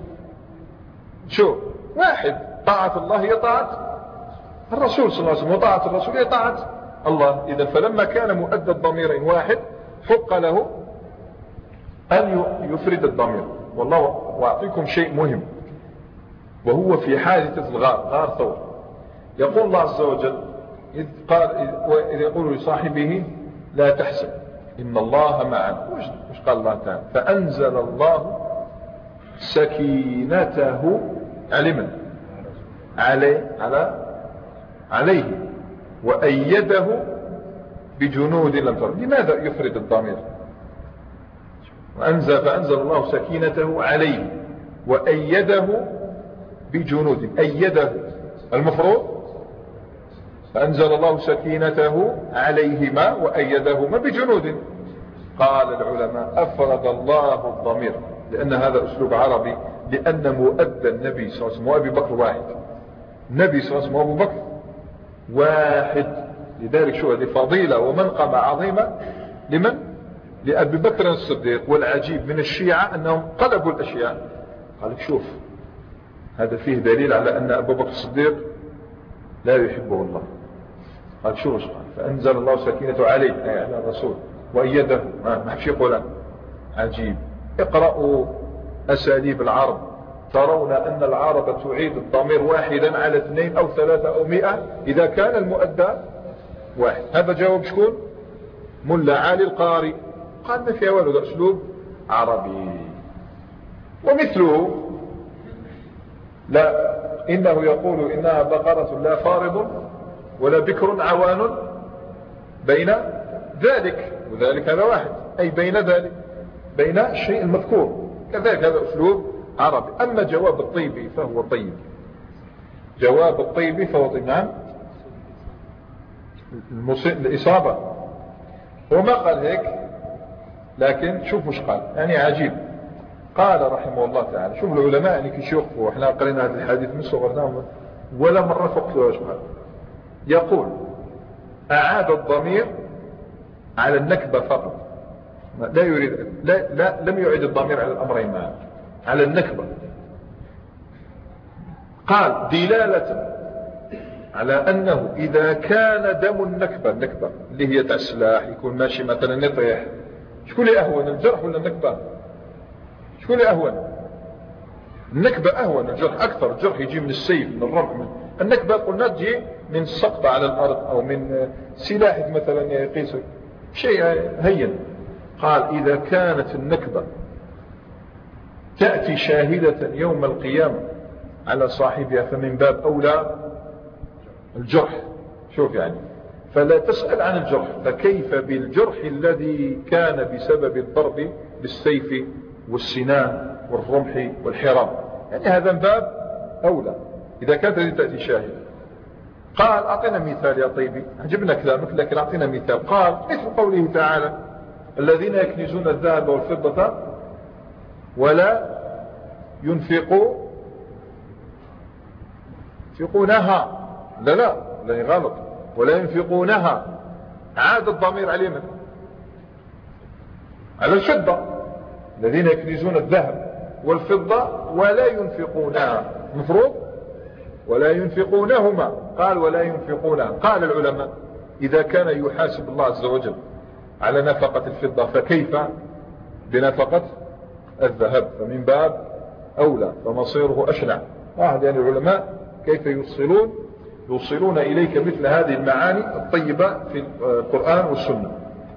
شو واحد. طاعة الله هي طاعة الرسول صلى الله عليه وسلم، وطاعة الرسول هي طاعة الله. إذا فلما كان مؤدى الضميرين واحد حق له أن يفرد الضمير. والله وأعطيكم شيء مهم، وهو في حادثة غار ثور. يقول الله عز وجل إذ يقول لصاحبه لا تحزن إن الله معنا. وش قال الله تعالى؟ فأنزل الله سكينته على من؟ عليه وأيده بجنود لم تر. لماذا يفرد الضمير؟ فأنزل الله سكينته عليه وأيده بجنود. أيده المفروض فأنزل الله سكينته عليهما وأيدهما بجنود. قال العلماء أفرد الله الضمير لأن هذا أسلوب عربي، لأن مؤدى النبي صلى الله عليه وسلم وأبي بكر واحد. النبي صلى الله عليه وسلم وأبو بكر واحد. لذلك شو هذه فضيلة ومنقبة عظيمة لمن؟ لأبي بكر الصديق. والعجيب من الشيعة أنهم قلبوا الأشياء. قال لك شوف هذا فيه دليل على أن أبو بكر الصديق لا يحبه الله. قال شو فأنزل الله سكينته عليه أي على الرسول وأيده. ما فيش يقول عجيب. اقرأوا أساليب العرب ترون أن العرب تعيد الضمير واحدا على 2 أو 3 أو 100 إذا كان المؤدى واحد. هذا جواب شكون؟ ملا علي القاري. قال ما فيها والو، أسلوب عربي. ومثله لا إنه يقول إنها بقرة لا فارض ولا بكر عوان بين ذلك وذلك. هذا واحد أي بين ذلك، بين الشيء المذكور. كذلك هذا أسلوب عربي. أما جواب الطيبي فهو طيب. جواب الطيبي فهو طيب. نعم الإصابة. وما قال هيك، لكن شوف مش قال يعني عجيب. قال رحمه الله تعالى، شوف العلماء يعني كيشوفوا. احنا قرينا هذا الحديث من صغرنا ولا مرة فقت له. يقول أعاد الضمير على النكبة فقط، لا يريد لا لم يعيد الضمير على الأمرين معا، على النكبة. قال دلالة على أنه إذا كان دم النكبة اللي هي تاع السلاح يكون ماشي مثلا يطيح، شكون اللي أهون الجرح ولا النكبة؟ شكون اللي أهون؟ النكبة أهون، الجرح أكثر. الجرح يجي من السيف من الرمح. النكبة قلنا تجي من السقط على الأرض أو من سلاح مثلا يقيس شيء هين. قال إذا كانت النكبة تأتي شاهدة يوم القيامة على صاحبها فمن باب أولى الجرح. شوف يعني فلا تسأل عن الجرح، فكيف بالجرح الذي كان بسبب الضرب بالسيف والسنان والرمح والحراب؟ يعني هذا من باب أولى إذا كانت هذه تأتي شاهدة. قال أعطينا مثال يا طيبي، عجبنا كلامك لكن أعطينا مثال. قال مثل قوله تعالى الذين يكنزون الذهب والفضة ولا ينفقونها. لا غلط. ولا ينفقونها. عاد الضمير على اليمن على الفضة. الذين يكنزون الذهب والفضة ولا ينفقونها، مفروض ولا ينفقونهما. قال ولا ينفقونها. قال العلماء إذا كان يحاسب الله عز وجل على نفقة الفضة فكيف بنفقة الذهب؟ فمن باب أولى، فمصيره أشنع. واحد يعني العلماء كيف يوصلون إليك مثل هذه المعاني الطيبة في القرآن والسنة.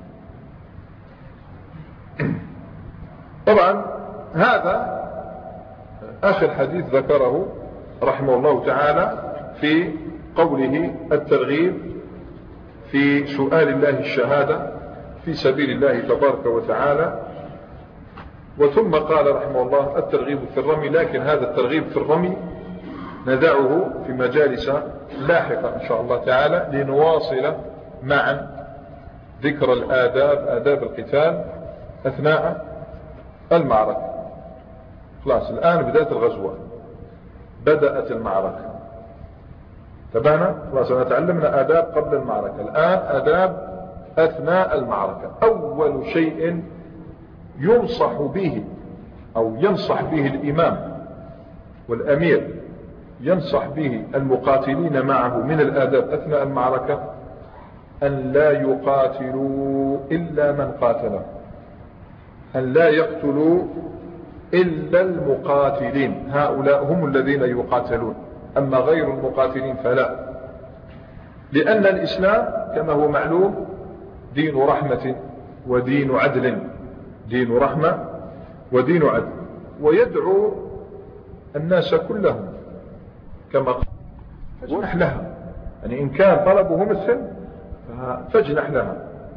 طبعا هذا آخر حديث ذكره رحمه الله تعالى في قوله الترغيب في سؤال الله الشهادة في سبيل الله تبارك وتعالى. وثم قال رحمه الله الترغيب في الرمي، لكن هذا الترغيب في الرمي ندعه في مجالس لاحقة إن شاء الله تعالى لنواصل معا ذكر آداب القتال أثناء المعركة. خلاص الآن بدأت الغزوة، بدأت المعركة. تبعنا خلاص تعلمنا آداب قبل المعركة. الآن آداب أثناء المعركة. أول شيء ينصح به أو ينصح به الإمام والأمير ينصح به المقاتلين معه من الآداب أثناء المعركة أن لا يقاتلوا إلا من قاتله، أن لا يقتلوا إلا المقاتلين، هؤلاء هم الذين يقاتلون، أما غير المقاتلين فلا. لأن الإسلام كما هو معلوم دين رحمة ودين عدل، دين رحمة ودين عدل، ويدعو الناس كلهم كما قال فاجنح لها، يعني إن كان طلبهم السلم فاجنح لها.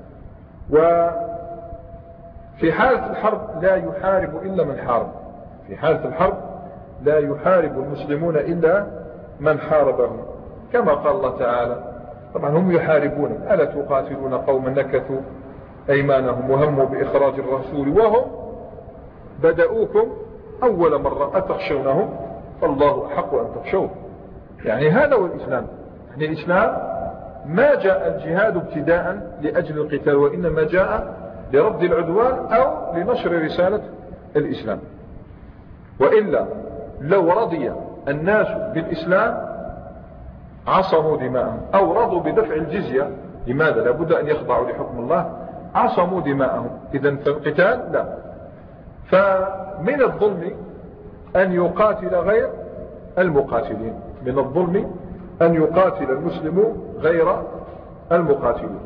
وفي حالة الحرب لا يحارب إلا من حارب، في حالة الحرب لا يحارب المسلمون إلا من حاربهم، كما قال الله تعالى طبعا هم يحاربون، ألا تقاتلون قوما نكثوا أيمانهم وهموا بإخراج الرسول وهم بدأوكم أول مرة أتخشونهم فالله أحق أن تخشوه. يعني هذا هو الإسلام. يعني الإسلام ما جاء الجهاد ابتداء لأجل القتال، وإنما جاء لرد العدوان أو لنشر رسالة الإسلام. وإلا لو رضي الناس بالإسلام عصموا دماءهم، أو رضوا بدفع الجزية، لماذا؟ لابد أن يخضعوا لحكم الله، عصموا دماءهم. إذن فالقتال لا. فمن الظلم أن يقاتل غير المقاتلين، من الظلم أن يقاتل المسلم غير المقاتلين.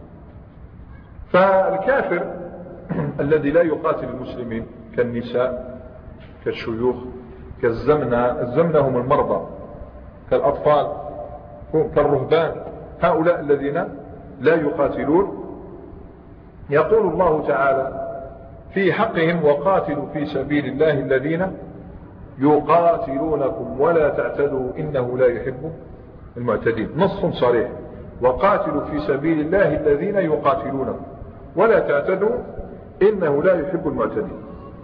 فالكافر الذي لا يقاتل المسلمين كالنساء كالشيوخ كالزمنة هم المرضى كالأطفال كالرهبان، هؤلاء الذين لا يقاتلون، يقول الله تعالى في حقهم وقاتلوا في سبيل الله الذين يقاتلونكم ولا تعتدوا إنه لا يحب المعتدين. نص صريح، وقاتلوا في سبيل الله الذين يقاتلونكم ولا تعتدوا إنه لا يحب المعتدين.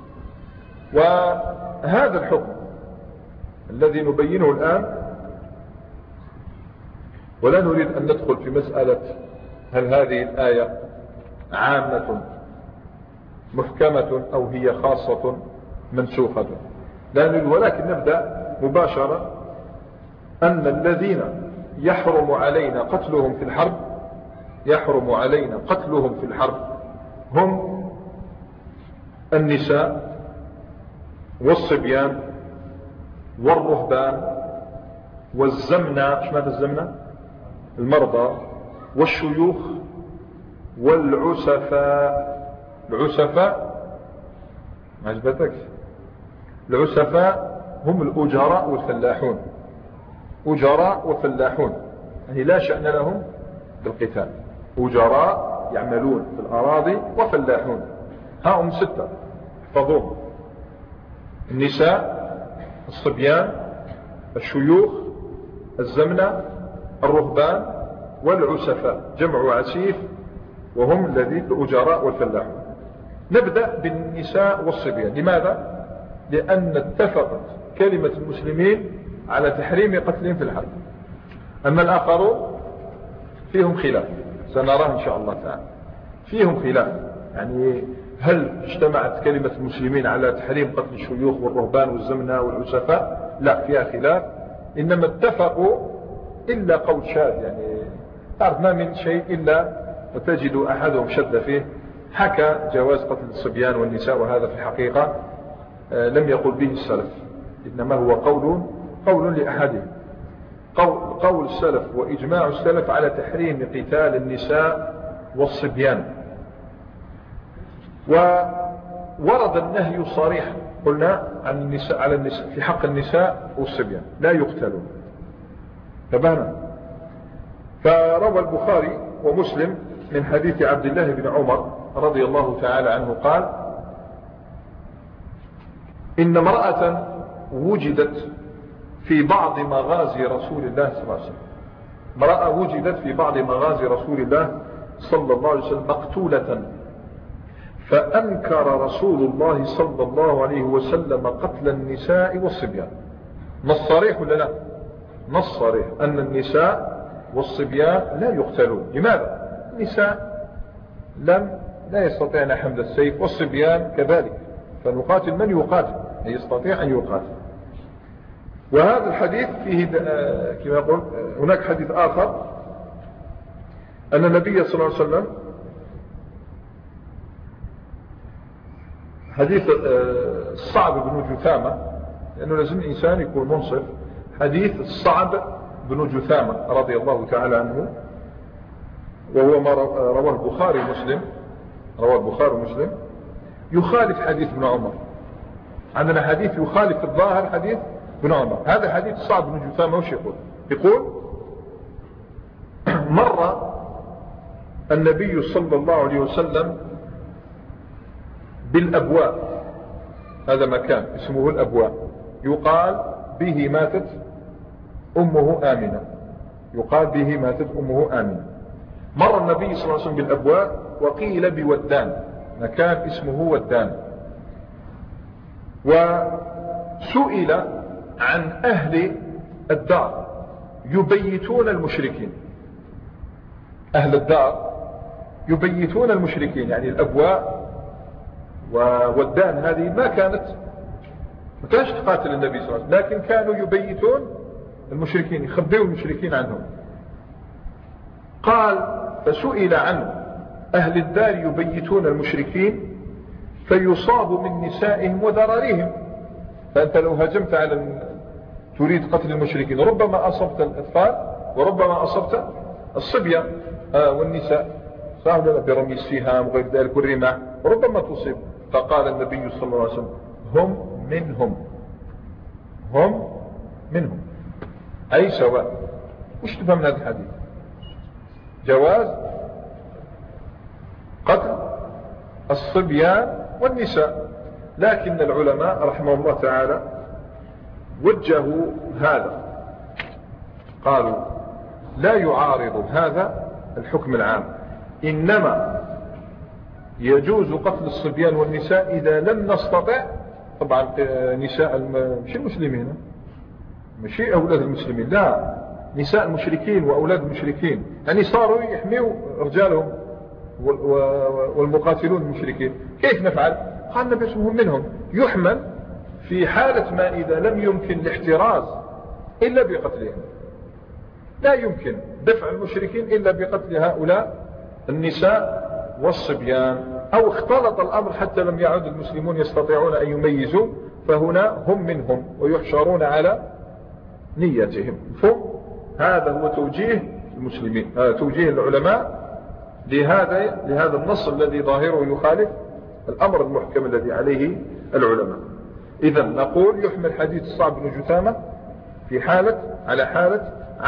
وهذا الحكم الذي نبينه الآن، ولا نريد أن ندخل في مسألة هل هذه الآية عامة محكمة أو هي خاصة منسوخة، لا نريد، ولكن نبدأ مباشرة أن الذين يحرم علينا قتلهم في الحرب، يحرم علينا قتلهم في الحرب هم النساء والصبيان والرهبان والزمنة، ايش معنى الزمنة؟ المرضى والشيوخ والعسفاء. العسفاء ما عجبتك؟ العسفاء هم الأجراء والفلاحون، أجراء وفلاحون، يعني لا شأن لهم بالقتال، أجراء يعملون في الأراضي وفلاحون، هم 6 احفظوهم: النساء، الصبيان، الشيوخ، الزمنة، الرهبان والعسفاء، جمع عسيف، وهم الذين الأجراء والفلاحون. نبدأ بالنساء والصبيان. لماذا؟ لأن اتفقت كلمة المسلمين على تحريم قتلهم في الحرب. أما الآخرون فيهم خلاف، سنراه إن شاء الله تعالى، فيهم خلاف. يعني هل اجتمعت كلمة المسلمين على تحريم قتل الشيوخ والرهبان والزمنة والعسفاء؟ لا، فيها خلاف. إنما اتفقوا إلا قول شاذ، يعني تعرف ما من شيء إلا وتجد أحدهم شد فيه، حكى جواز قتل الصبيان والنساء، وهذا في الحقيقة لم يقل به السلف، إنما هو قول لأحدهم، قول السلف وإجماع السلف على تحريم قتال النساء والصبيان. وورد النهي صريحا قلنا عن النساء، على النساء في حق النساء والصبيان لا يقتلون. تبانا. فروى البخاري ومسلم من حديث عبد الله بن عمر رضي الله تعالى عنه قال: إن امرأة وجدت في بعض مغازي رسول الله صلى الله عليه وسلم، امرأة وجدت في بعض مغازي رسول الله صلى الله عليه وسلم مقتولة، فأنكر رسول الله صلى الله عليه وسلم قتل النساء والصبيان. نص صريح ولا لا؟ نص صريح أن النساء والصبيان لا يقتلون. لماذا؟ النساء لا يستطيعن حمل السيف والصبيان كذلك، فنقاتل من يقاتل، يستطيع أن يقاتل. وهذا الحديث فيه كما يقول هناك حديث آخر أن النبي صلى الله عليه وسلم حديث الصعب بن جثامة، لأنه لازم الإنسان يكون منصف. حديث الصعب بن جثامة رضي الله تعالى عنه، وهو ما رواه البخاري ومسلم، يخالف حديث ابن عمر. عندنا حديث يخالف في الظاهر حديث ابن عمر. هذا حديث الصعب بن جثامة وش يقول مر النبي صلى الله عليه وسلم بالأبواء، هذا مكان اسمه الأبواء، يقال به ماتت أمه آمنة، مر النبي صلى الله عليه وسلم بالأبواء، وقيل بودان، مكان اسمه ودان. وسئل عن أهل الدار يبيتون المشركين، أهل الدار يبيتون المشركين، يعني الأبواء وودان هذه ما كانش تقاتل النبي صلى الله عليه وسلم، لكن كانوا يبيتون المشركين، يخبئوا المشركين عنهم. قال فسئل عن أهل الدار يبيتون المشركين فيصاب من نسائهم وذراريهم. فأنت لو هجمت تريد قتل المشركين ربما أصبت الأطفال وربما أصبت الصبية والنساء، سهل برمي السهام وغير ذلك والرماح، ربما تصيب. فقال النبي صلى الله عليه وسلم هم منهم أي سواء. وش تفهم من هذا الحديث؟ جواز قتل الصبيان والنساء، لكن العلماء رحمه الله تعالى وجهوا هذا، قالوا لا يعارض هذا الحكم العام، إنما يجوز قتل الصبيان والنساء إذا لم نستطع. طبعا نساء مش المسلمين، مش أولاد المسلمين، لا، نساء المشركين وأولاد المشركين، يعني صاروا يحميوا رجالهم والمقاتلون المشركين. كيف نفعل؟ قال النبي صلى الله عليه وسلم منهم، يحمل في حالة ما إذا لم يمكن الاحتراز إلا بقتلهم، لا يمكن دفع المشركين إلا بقتل هؤلاء النساء والصبيان، أو اختلط الأمر حتى لم يعد المسلمون يستطيعون أن يميزوا، فهنا هم منهم ويحشرون على نيتهم. هذا هو توجيه المسلمين، توجيه العلماء لهذا النص الذي ظاهره يخالف الأمر المحكم الذي عليه العلماء. إذن نقول يحمل حديث الصعب بن جثامة على حالة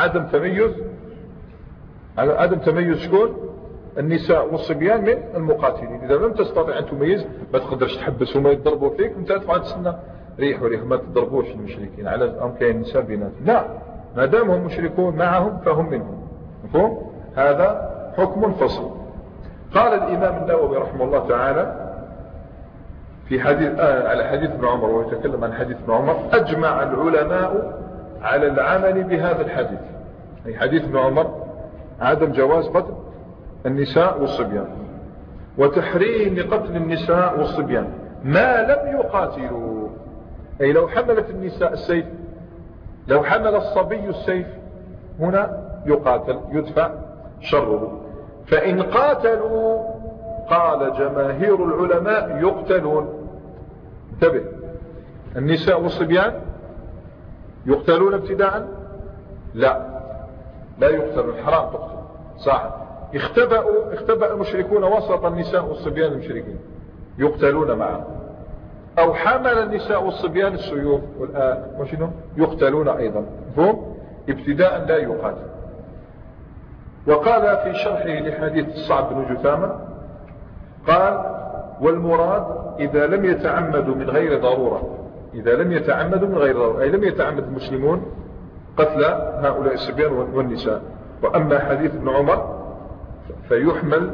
عدم تميز شكون؟ النساء والصبيان من المقاتلين. إذا لم تستطيع أن تميز ما تقدرش تحبس وما يضربوا فيك وانت تقعد تستنى ريح ما تضربوش المشركين على أمكان النساء بيناتهم، لا، ما دام هم مشركون معهم فهم منهم. مفهوم؟ هذا حكم فصل. قال الإمام النووي رحمه الله تعالى في حديث على حديث ابن عمر، ويتكلم عن حديث ابن عمر، أجمع العلماء على العمل بهذا الحديث، أي حديث ابن عمر، عدم جواز قتل النساء والصبيان، وتحريم قتل النساء والصبيان ما لم يقاتلوا. أي لو حملت النساء السيف، لو حمل الصبي السيف، هنا يقاتل يدفع شره. فإن قاتلوا قال جماهير العلماء يقتلون. انتبه، النساء والصبيان يقتلون ابتداء؟ لا يقتلون، حرام تقتل، صح. اختبأ المشركون وسط النساء والصبيان المشركين، يقتلون معهم. أو حمل النساء والصبيان السيوف وشنو يقتلون أيضا. هم ابتداء لا يقاتل. وقال في شرحه لحديث الصعب بن جثامة قال والمراد إذا لم يتعمدوا من غير ضرورة، أي لم يتعمد المسلمون قتل هؤلاء الصبيان والنساء. وأما حديث ابن عمر فيحمل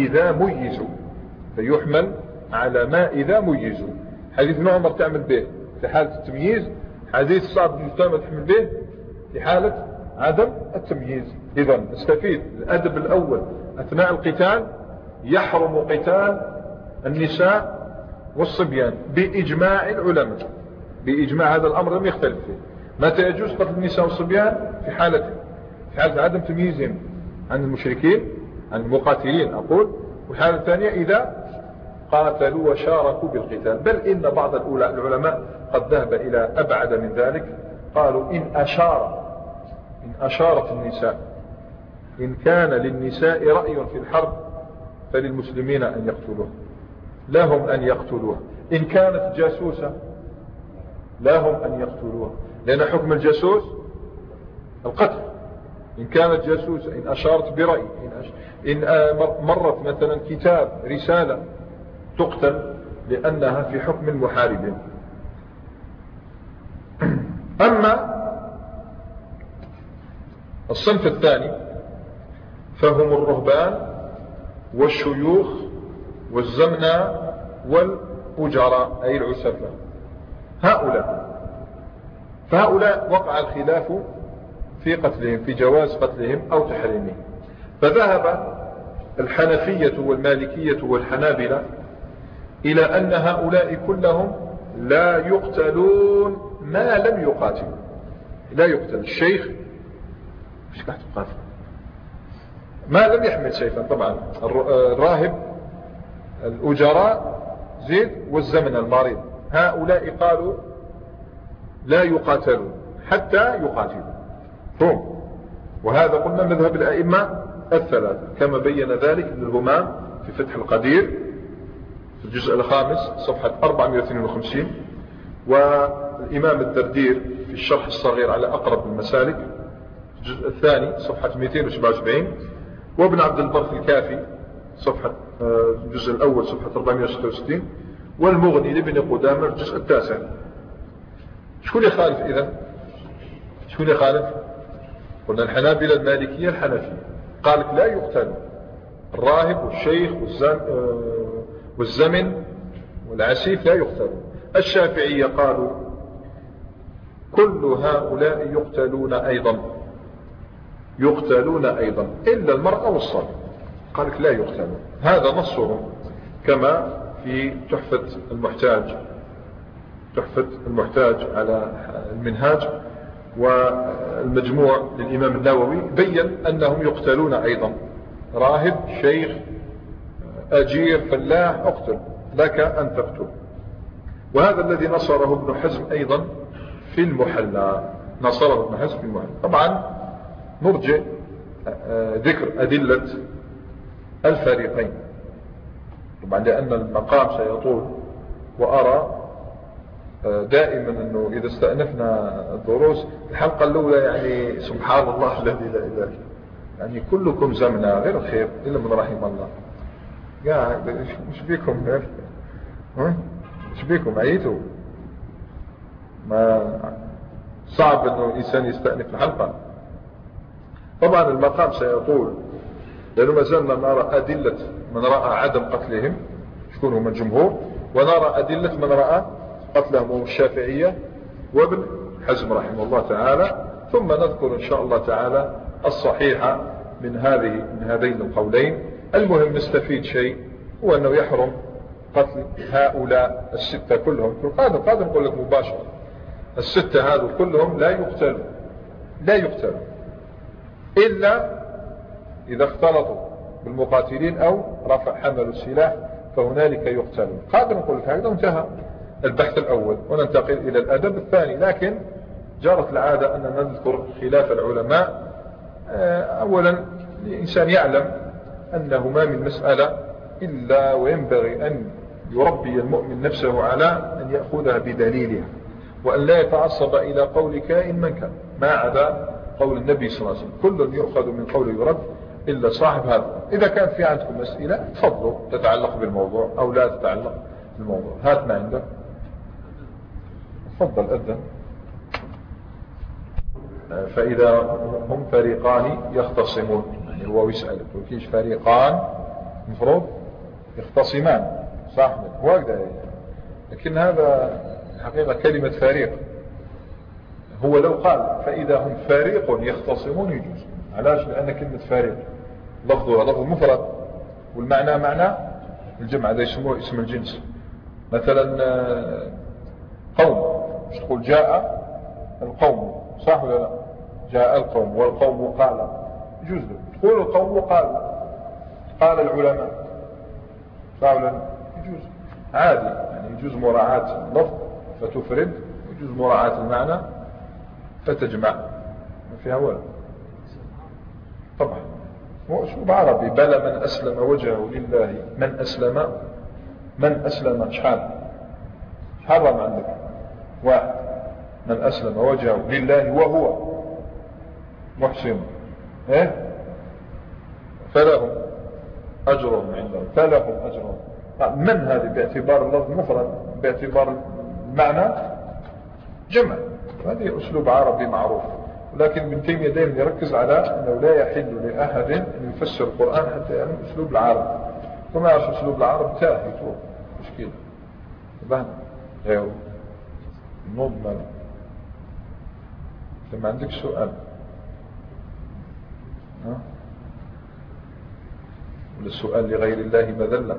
على ما إذا ميزوا. حديث ابن عمر تعمل به في حالة التمييز، حديث صعب بن جثامة تحمل به في حالة عدم التمييز. إذن نستفيد الأدب الأول أثناء القتال يحرم قتال النساء والصبيان بإجماع العلماء، بإجماع هذا الأمر لم يختلف فيه. متى يجوز قتل النساء والصبيان؟ في حالة عدم تمييزهم عن المشركين عن المقاتلين أقول. والحالة الثانية إذا قاتلوا وشاركوا بالقتال. بل إن بعض العلماء قد ذهب إلى أبعد من ذلك، قالوا إن أشارت النساء، إن كان للنساء رأي في الحرب فللمسلمين أن يقتلوها، لهم أن يقتلوها. إن كانت جاسوسة لهم أن يقتلوها، لأن حكم الجاسوس القتل. إن كانت جاسوسة، إن أشارت برأي، إن مرت مثلا كتاب رسالة تقتل لأنها في حكم المحاربين. أما الصنف الثاني فهم الرهبان والشيوخ والزمنة والأجراء أي العسفاء. فهؤلاء وقع الخلاف في قتلهم، في جواز قتلهم أو تحريمهم. فذهب الحنفية والمالكية والحنابلة إلى أن هؤلاء كلهم لا يقتلون ما لم يقاتلوا. لا يقتل الشيخ مش قاعد تقاتل ما لم يحمل سيفا، طبعا الراهب، الأجراء زيد، والزمن المريض، هؤلاء قالوا لا يقاتلون حتى يقاتلوا هم. وهذا قلنا مذهب الأئمة الثلاثة كما بين ذلك ابن الهمام في فتح القدير في الجزء الخامس صفحة 452، والإمام الدردير في الشرح الصغير على أقرب المسالك الجزء الثاني صفحة 277، وابن عبد البر في الكافي صفحة الجزء الأول صفحة 466، والمغني لابن قدامة الجزء التاسع. شكون يخالف إذن؟ شكون يخالف؟ قلنا الحنابلة المالكية الحنفية قالت لا يقتل الراهب والشيخ والزمن والعسيف لا يقتل. الشافعية قالوا كل هؤلاء يقتلون أيضا إلا المرأة والصبي، قالت لا يقتلون. هذا نصهم كما في تحفة المحتاج على المنهاج والمجموع للإمام النووي، بين أنهم يقتلون أيضا. راهب، شيخ، أجير، فلاح، اقتل، لك أن تقتل. وهذا الذي نصره ابن حزم أيضا في المحلى، نصره ابن حزم في المحلى. طبعا نرجع ذكر أدلة الفريقين طبعا لأن المقام سيطول، وأرى دائما أنه إذا استأنفنا الدروس الحلقة الأولى يعني سبحان الله الذي لا إله إلا يعني كلكم زمنا غير الخير إلا من رحم الله. يا مش بيكم مش بيكم عيتوا؟ ما صعب أنه الإنسان يستأنف الحلقة. طبعا المقام سيطول لأنه ما زلنا نرى أدلة من رأى عدم قتلهم شكون هم الجمهور، ونرى أدلة من رأى قتلهم هم الشافعية وابن حزم رحمه الله تعالى. ثم نذكر إن شاء الله تعالى الصحيحة من هذين القولين. المهم نستفيد شيء هو أنه يحرم قتل هؤلاء الستة كلهم. في القادم نقول لك مباشرة الستة هذو كلهم لا يقتلوا إلا إذا اختلطوا بالمقاتلين أو حملوا السلاح فهنالك يقتلون. قادم نقول لك هذا انتهى البحث الأول وننتقل إلى الأدب الثاني. لكن جرت العادة أن نذكر خلاف العلماء. أولا الإنسان يعلم أنه ما من مسألة إلا وينبغي أن يربي المؤمن نفسه على أن يأخذها بدليلها، وأن لا يتعصب إلى قول كائن من كان ما عدا قول النبي صلى الله عليه وسلم. كل يؤخذ من قول يرد إلا صاحب هذا. إذا كان في عندكم أسئلة تفضلوا تتعلق بالموضوع أو لا تتعلق بالموضوع. هات ما عندك، تفضل أذن. فإذا هم فريقان يختصمون يعني هو يسأل كيش فريقان مفروض يختصمان صح هو أقدر يعني. لكن هذا حقيقة كلمة فريق هو لو قال فإذا هم فريق يختصمون يجوز. علاش؟ لأن كلمة فريق لفظها لفظ مفرد والمعنى معنى الجمع، هذا يسموه اسم الجنس. مثلا قوم، مش تقول جاء القوم، صح ولا لا؟ جاء القوم والقوم قال، يجوز له تقول القوم قال العلماء، صح ولا لا؟ يجوز عادي، يعني يجوز مراعاة اللفظ فتفرد، يجوز مراعاة المعنى فتجمع، ما فيها ولا. طبعا هو اسلوب عربي. بلى من اسلم وجهه لله. من اسلم شحال رقم عندك؟ واحد. من اسلم وجهه لله وهو محسن فلهم اجرهم عندهم، فلهم اجرهم. من هذه باعتبار اللفظ مفرد، باعتبار المعنى جمع. هذه اسلوب عربي معروف. ولكن ابن تيمية دائما يركز على انه لا يحل لاحد ان يفسر القرآن حتى يعلم اسلوب العرب. وما يعرف اسلوب العرب تاه يتوه مشكلة. فهنا غيره نضمن. فما عندك سؤال ولا السؤال لغير الله مذلة؟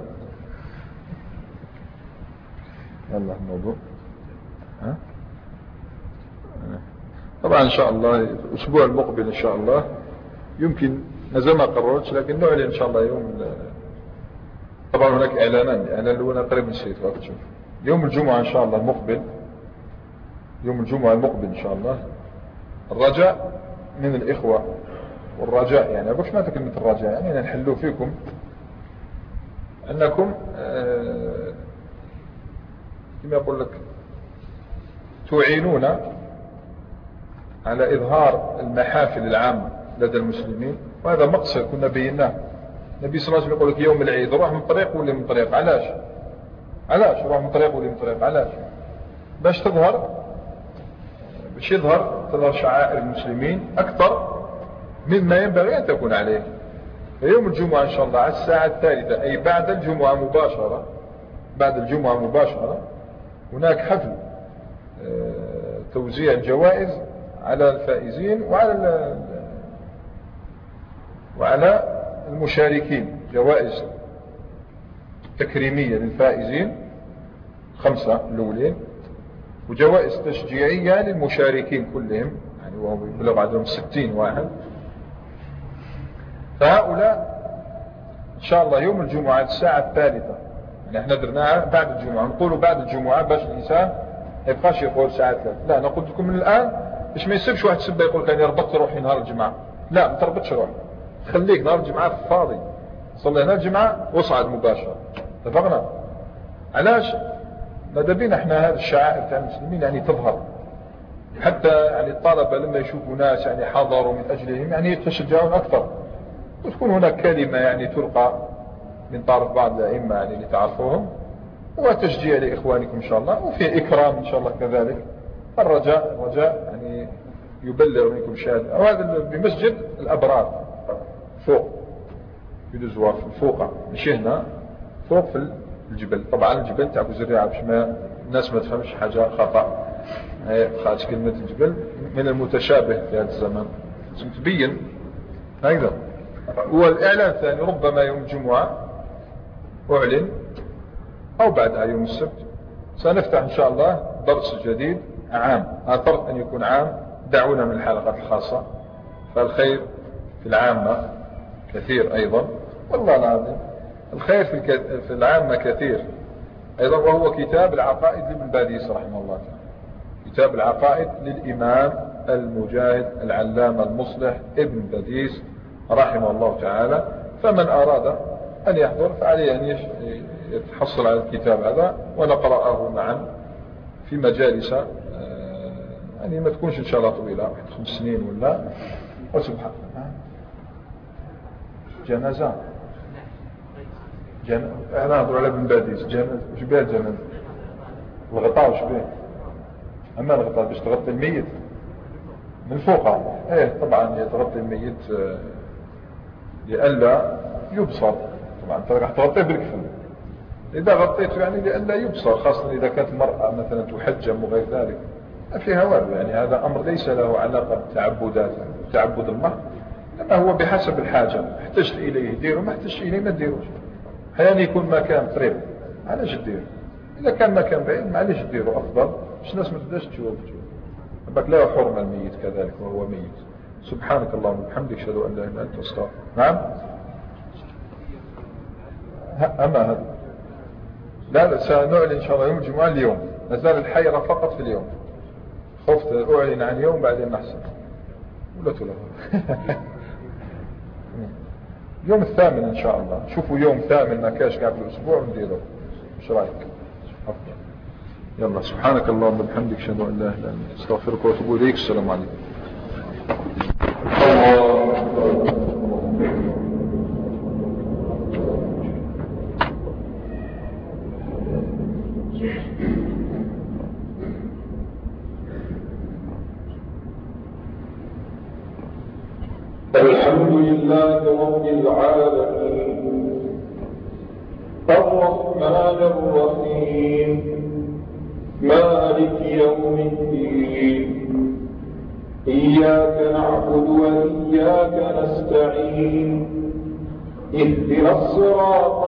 يلا الموضوع طبعا ان شاء الله الاسبوع المقبل ان شاء الله يمكن زي ما قررت، لكن نعلن ان شاء الله يوم طبعا هناك اعلان الاولى قريب نسيت تشوف يوم الجمعة ان شاء الله المقبل، يوم الجمعة المقبل ان شاء الله. الرجاء من الاخوة، والرجاء يعني أقولش ما كلمة الرجاء، يعني نحلو فيكم انكم كما يقول لك تعينون على إظهار المحافل العامة لدى المسلمين. وهذا مقصد كنا بيناه. النبي صلى الله عليه وسلم يقول لك يوم العيد روح من طريق ولا من طريق. علاش روح من طريق ولا من طريق؟ علاش؟ باش تظهر شعائر المسلمين أكثر مما ينبغي أن تكون عليه. يوم الجمعة إن شاء الله على الساعة الثالثة، أي بعد الجمعة مباشرة، هناك حفل توزيع الجوائز على الفائزين وعلى المشاركين، جوائز تكريمية للفائزين 5 الأولين، وجوائز تشجيعية للمشاركين كلهم، يعني وهو يبلغ عددهم 60 واحد. فهؤلاء إن شاء الله يوم الجمعة الساعة الثالثة، يعني احنا درناها بعد الجمعة، نقولوا بعد الجمعة باش الإنسان ما يبقاش يقول ساعة 3. لا، نقول لكم من الآن باش ما يسيبش واحد سبه يقول كان ربطت روحي نهار الجمعة. لا، ما تربطش روحك، خليك نهار الجمعة فاضي، صلي هنا الجمعة واصعد مباشرة. اتفقنا؟ علاش؟ ماذا بينا احنا هذه الشعائر تاع المسلمين يعني تظهر، حتى يعني الطلبة لما يشوفوا ناس يعني حضروا من أجلهم يعني يتشجعون أكثر، وتكون هناك كلمة يعني تلقى من طرف بعض الأئمة يعني اللي تعرفوهم، وتشجيع لإخوانكم إن شاء الله، وفي إكرام إن شاء الله كذلك. الرجاء يعني يبلغ منكم شهادة. وهذا بمسجد الأبرار فوق في الزواف فوق، مش هنا، فوق في الجبل. طبعا الجبل تاع زريعة باش ما الناس ما تفهمش حاجة خطأ، خاطش كلمة الجبل من المتشابه في هذا الزمان لازم تبين هكذا. والإعلان الثاني ربما يوم الجمعة أعلن أو بعدها يوم السبت سنفتح إن شاء الله درس جديد عام. أعترض أن يكون عام، دعونا من الحلقات الخاصة، فالخير في العامة كثير أيضا، والله العظيم الخير في العامة كثير أيضا. وهو كتاب العقائد لابن باديس رحمه الله تعالى، كتاب العقائد للإمام المجاهد العلامة المصلح ابن باديس رحمه الله تعالى. فمن أراد أن يحضر فعليه أن يتحصل على الكتاب هذا ونقرأه معا في مجالس يعني ما تكونش إن شاء الله طويلة، 5 سنين ولا. وسبحان جنازة أنا أدعو على ابن باديس وش بها الجنازة؟ الغطاء وش بها؟ أما الغطاء باش تغطي الميت من فوق. طبعا يتغطي الميت لئلا يبصر. طبعا انت راح تغطيه بالكفن، اذا غطيته يعني لئلا يبصر، خاصة اذا كانت المرأة مثلا تحجم وغير ذلك. في هواه، يعني هذا أمر ليس له علاقة بالتعبدات، تعبد الله، إنما هو بحسب الحاجة، احتجت إليه ديره، ما احتجت إليه ما ديروش. أحيانا يكون مكان قريب علاش ديره، إذا كان مكان بعيد معليش ديره أفضل، باش الناس ما تبداش تشوف باك لا حرمة الميت كذلك وهو ميت. سبحانك اللهم وبحمدك أشهد أن لا إله إلا أنت أستغفرك. نعم. أما هذا لا سنعلن إن شاء الله يوم الجمعة اليوم، نزال الحيرة فقط في اليوم، خفت أعلن عن يوم بعدين نحسن ولا تلا. يوم الثامن إن شاء الله، شوفوا يوم ثامن ما كاش قاعد الأسبوع ونديره، ايش رايك؟ يلا سبحانك اللهم وبحمدك أشهد أن لا إله إلا أنت أستغفرك وأتوب إليك. السلام عليكم. الحمد لله رب العالمين الرحمن الرحيم مالك يوم الدين إياك نعبد وإياك نستعين اهدنا الصراط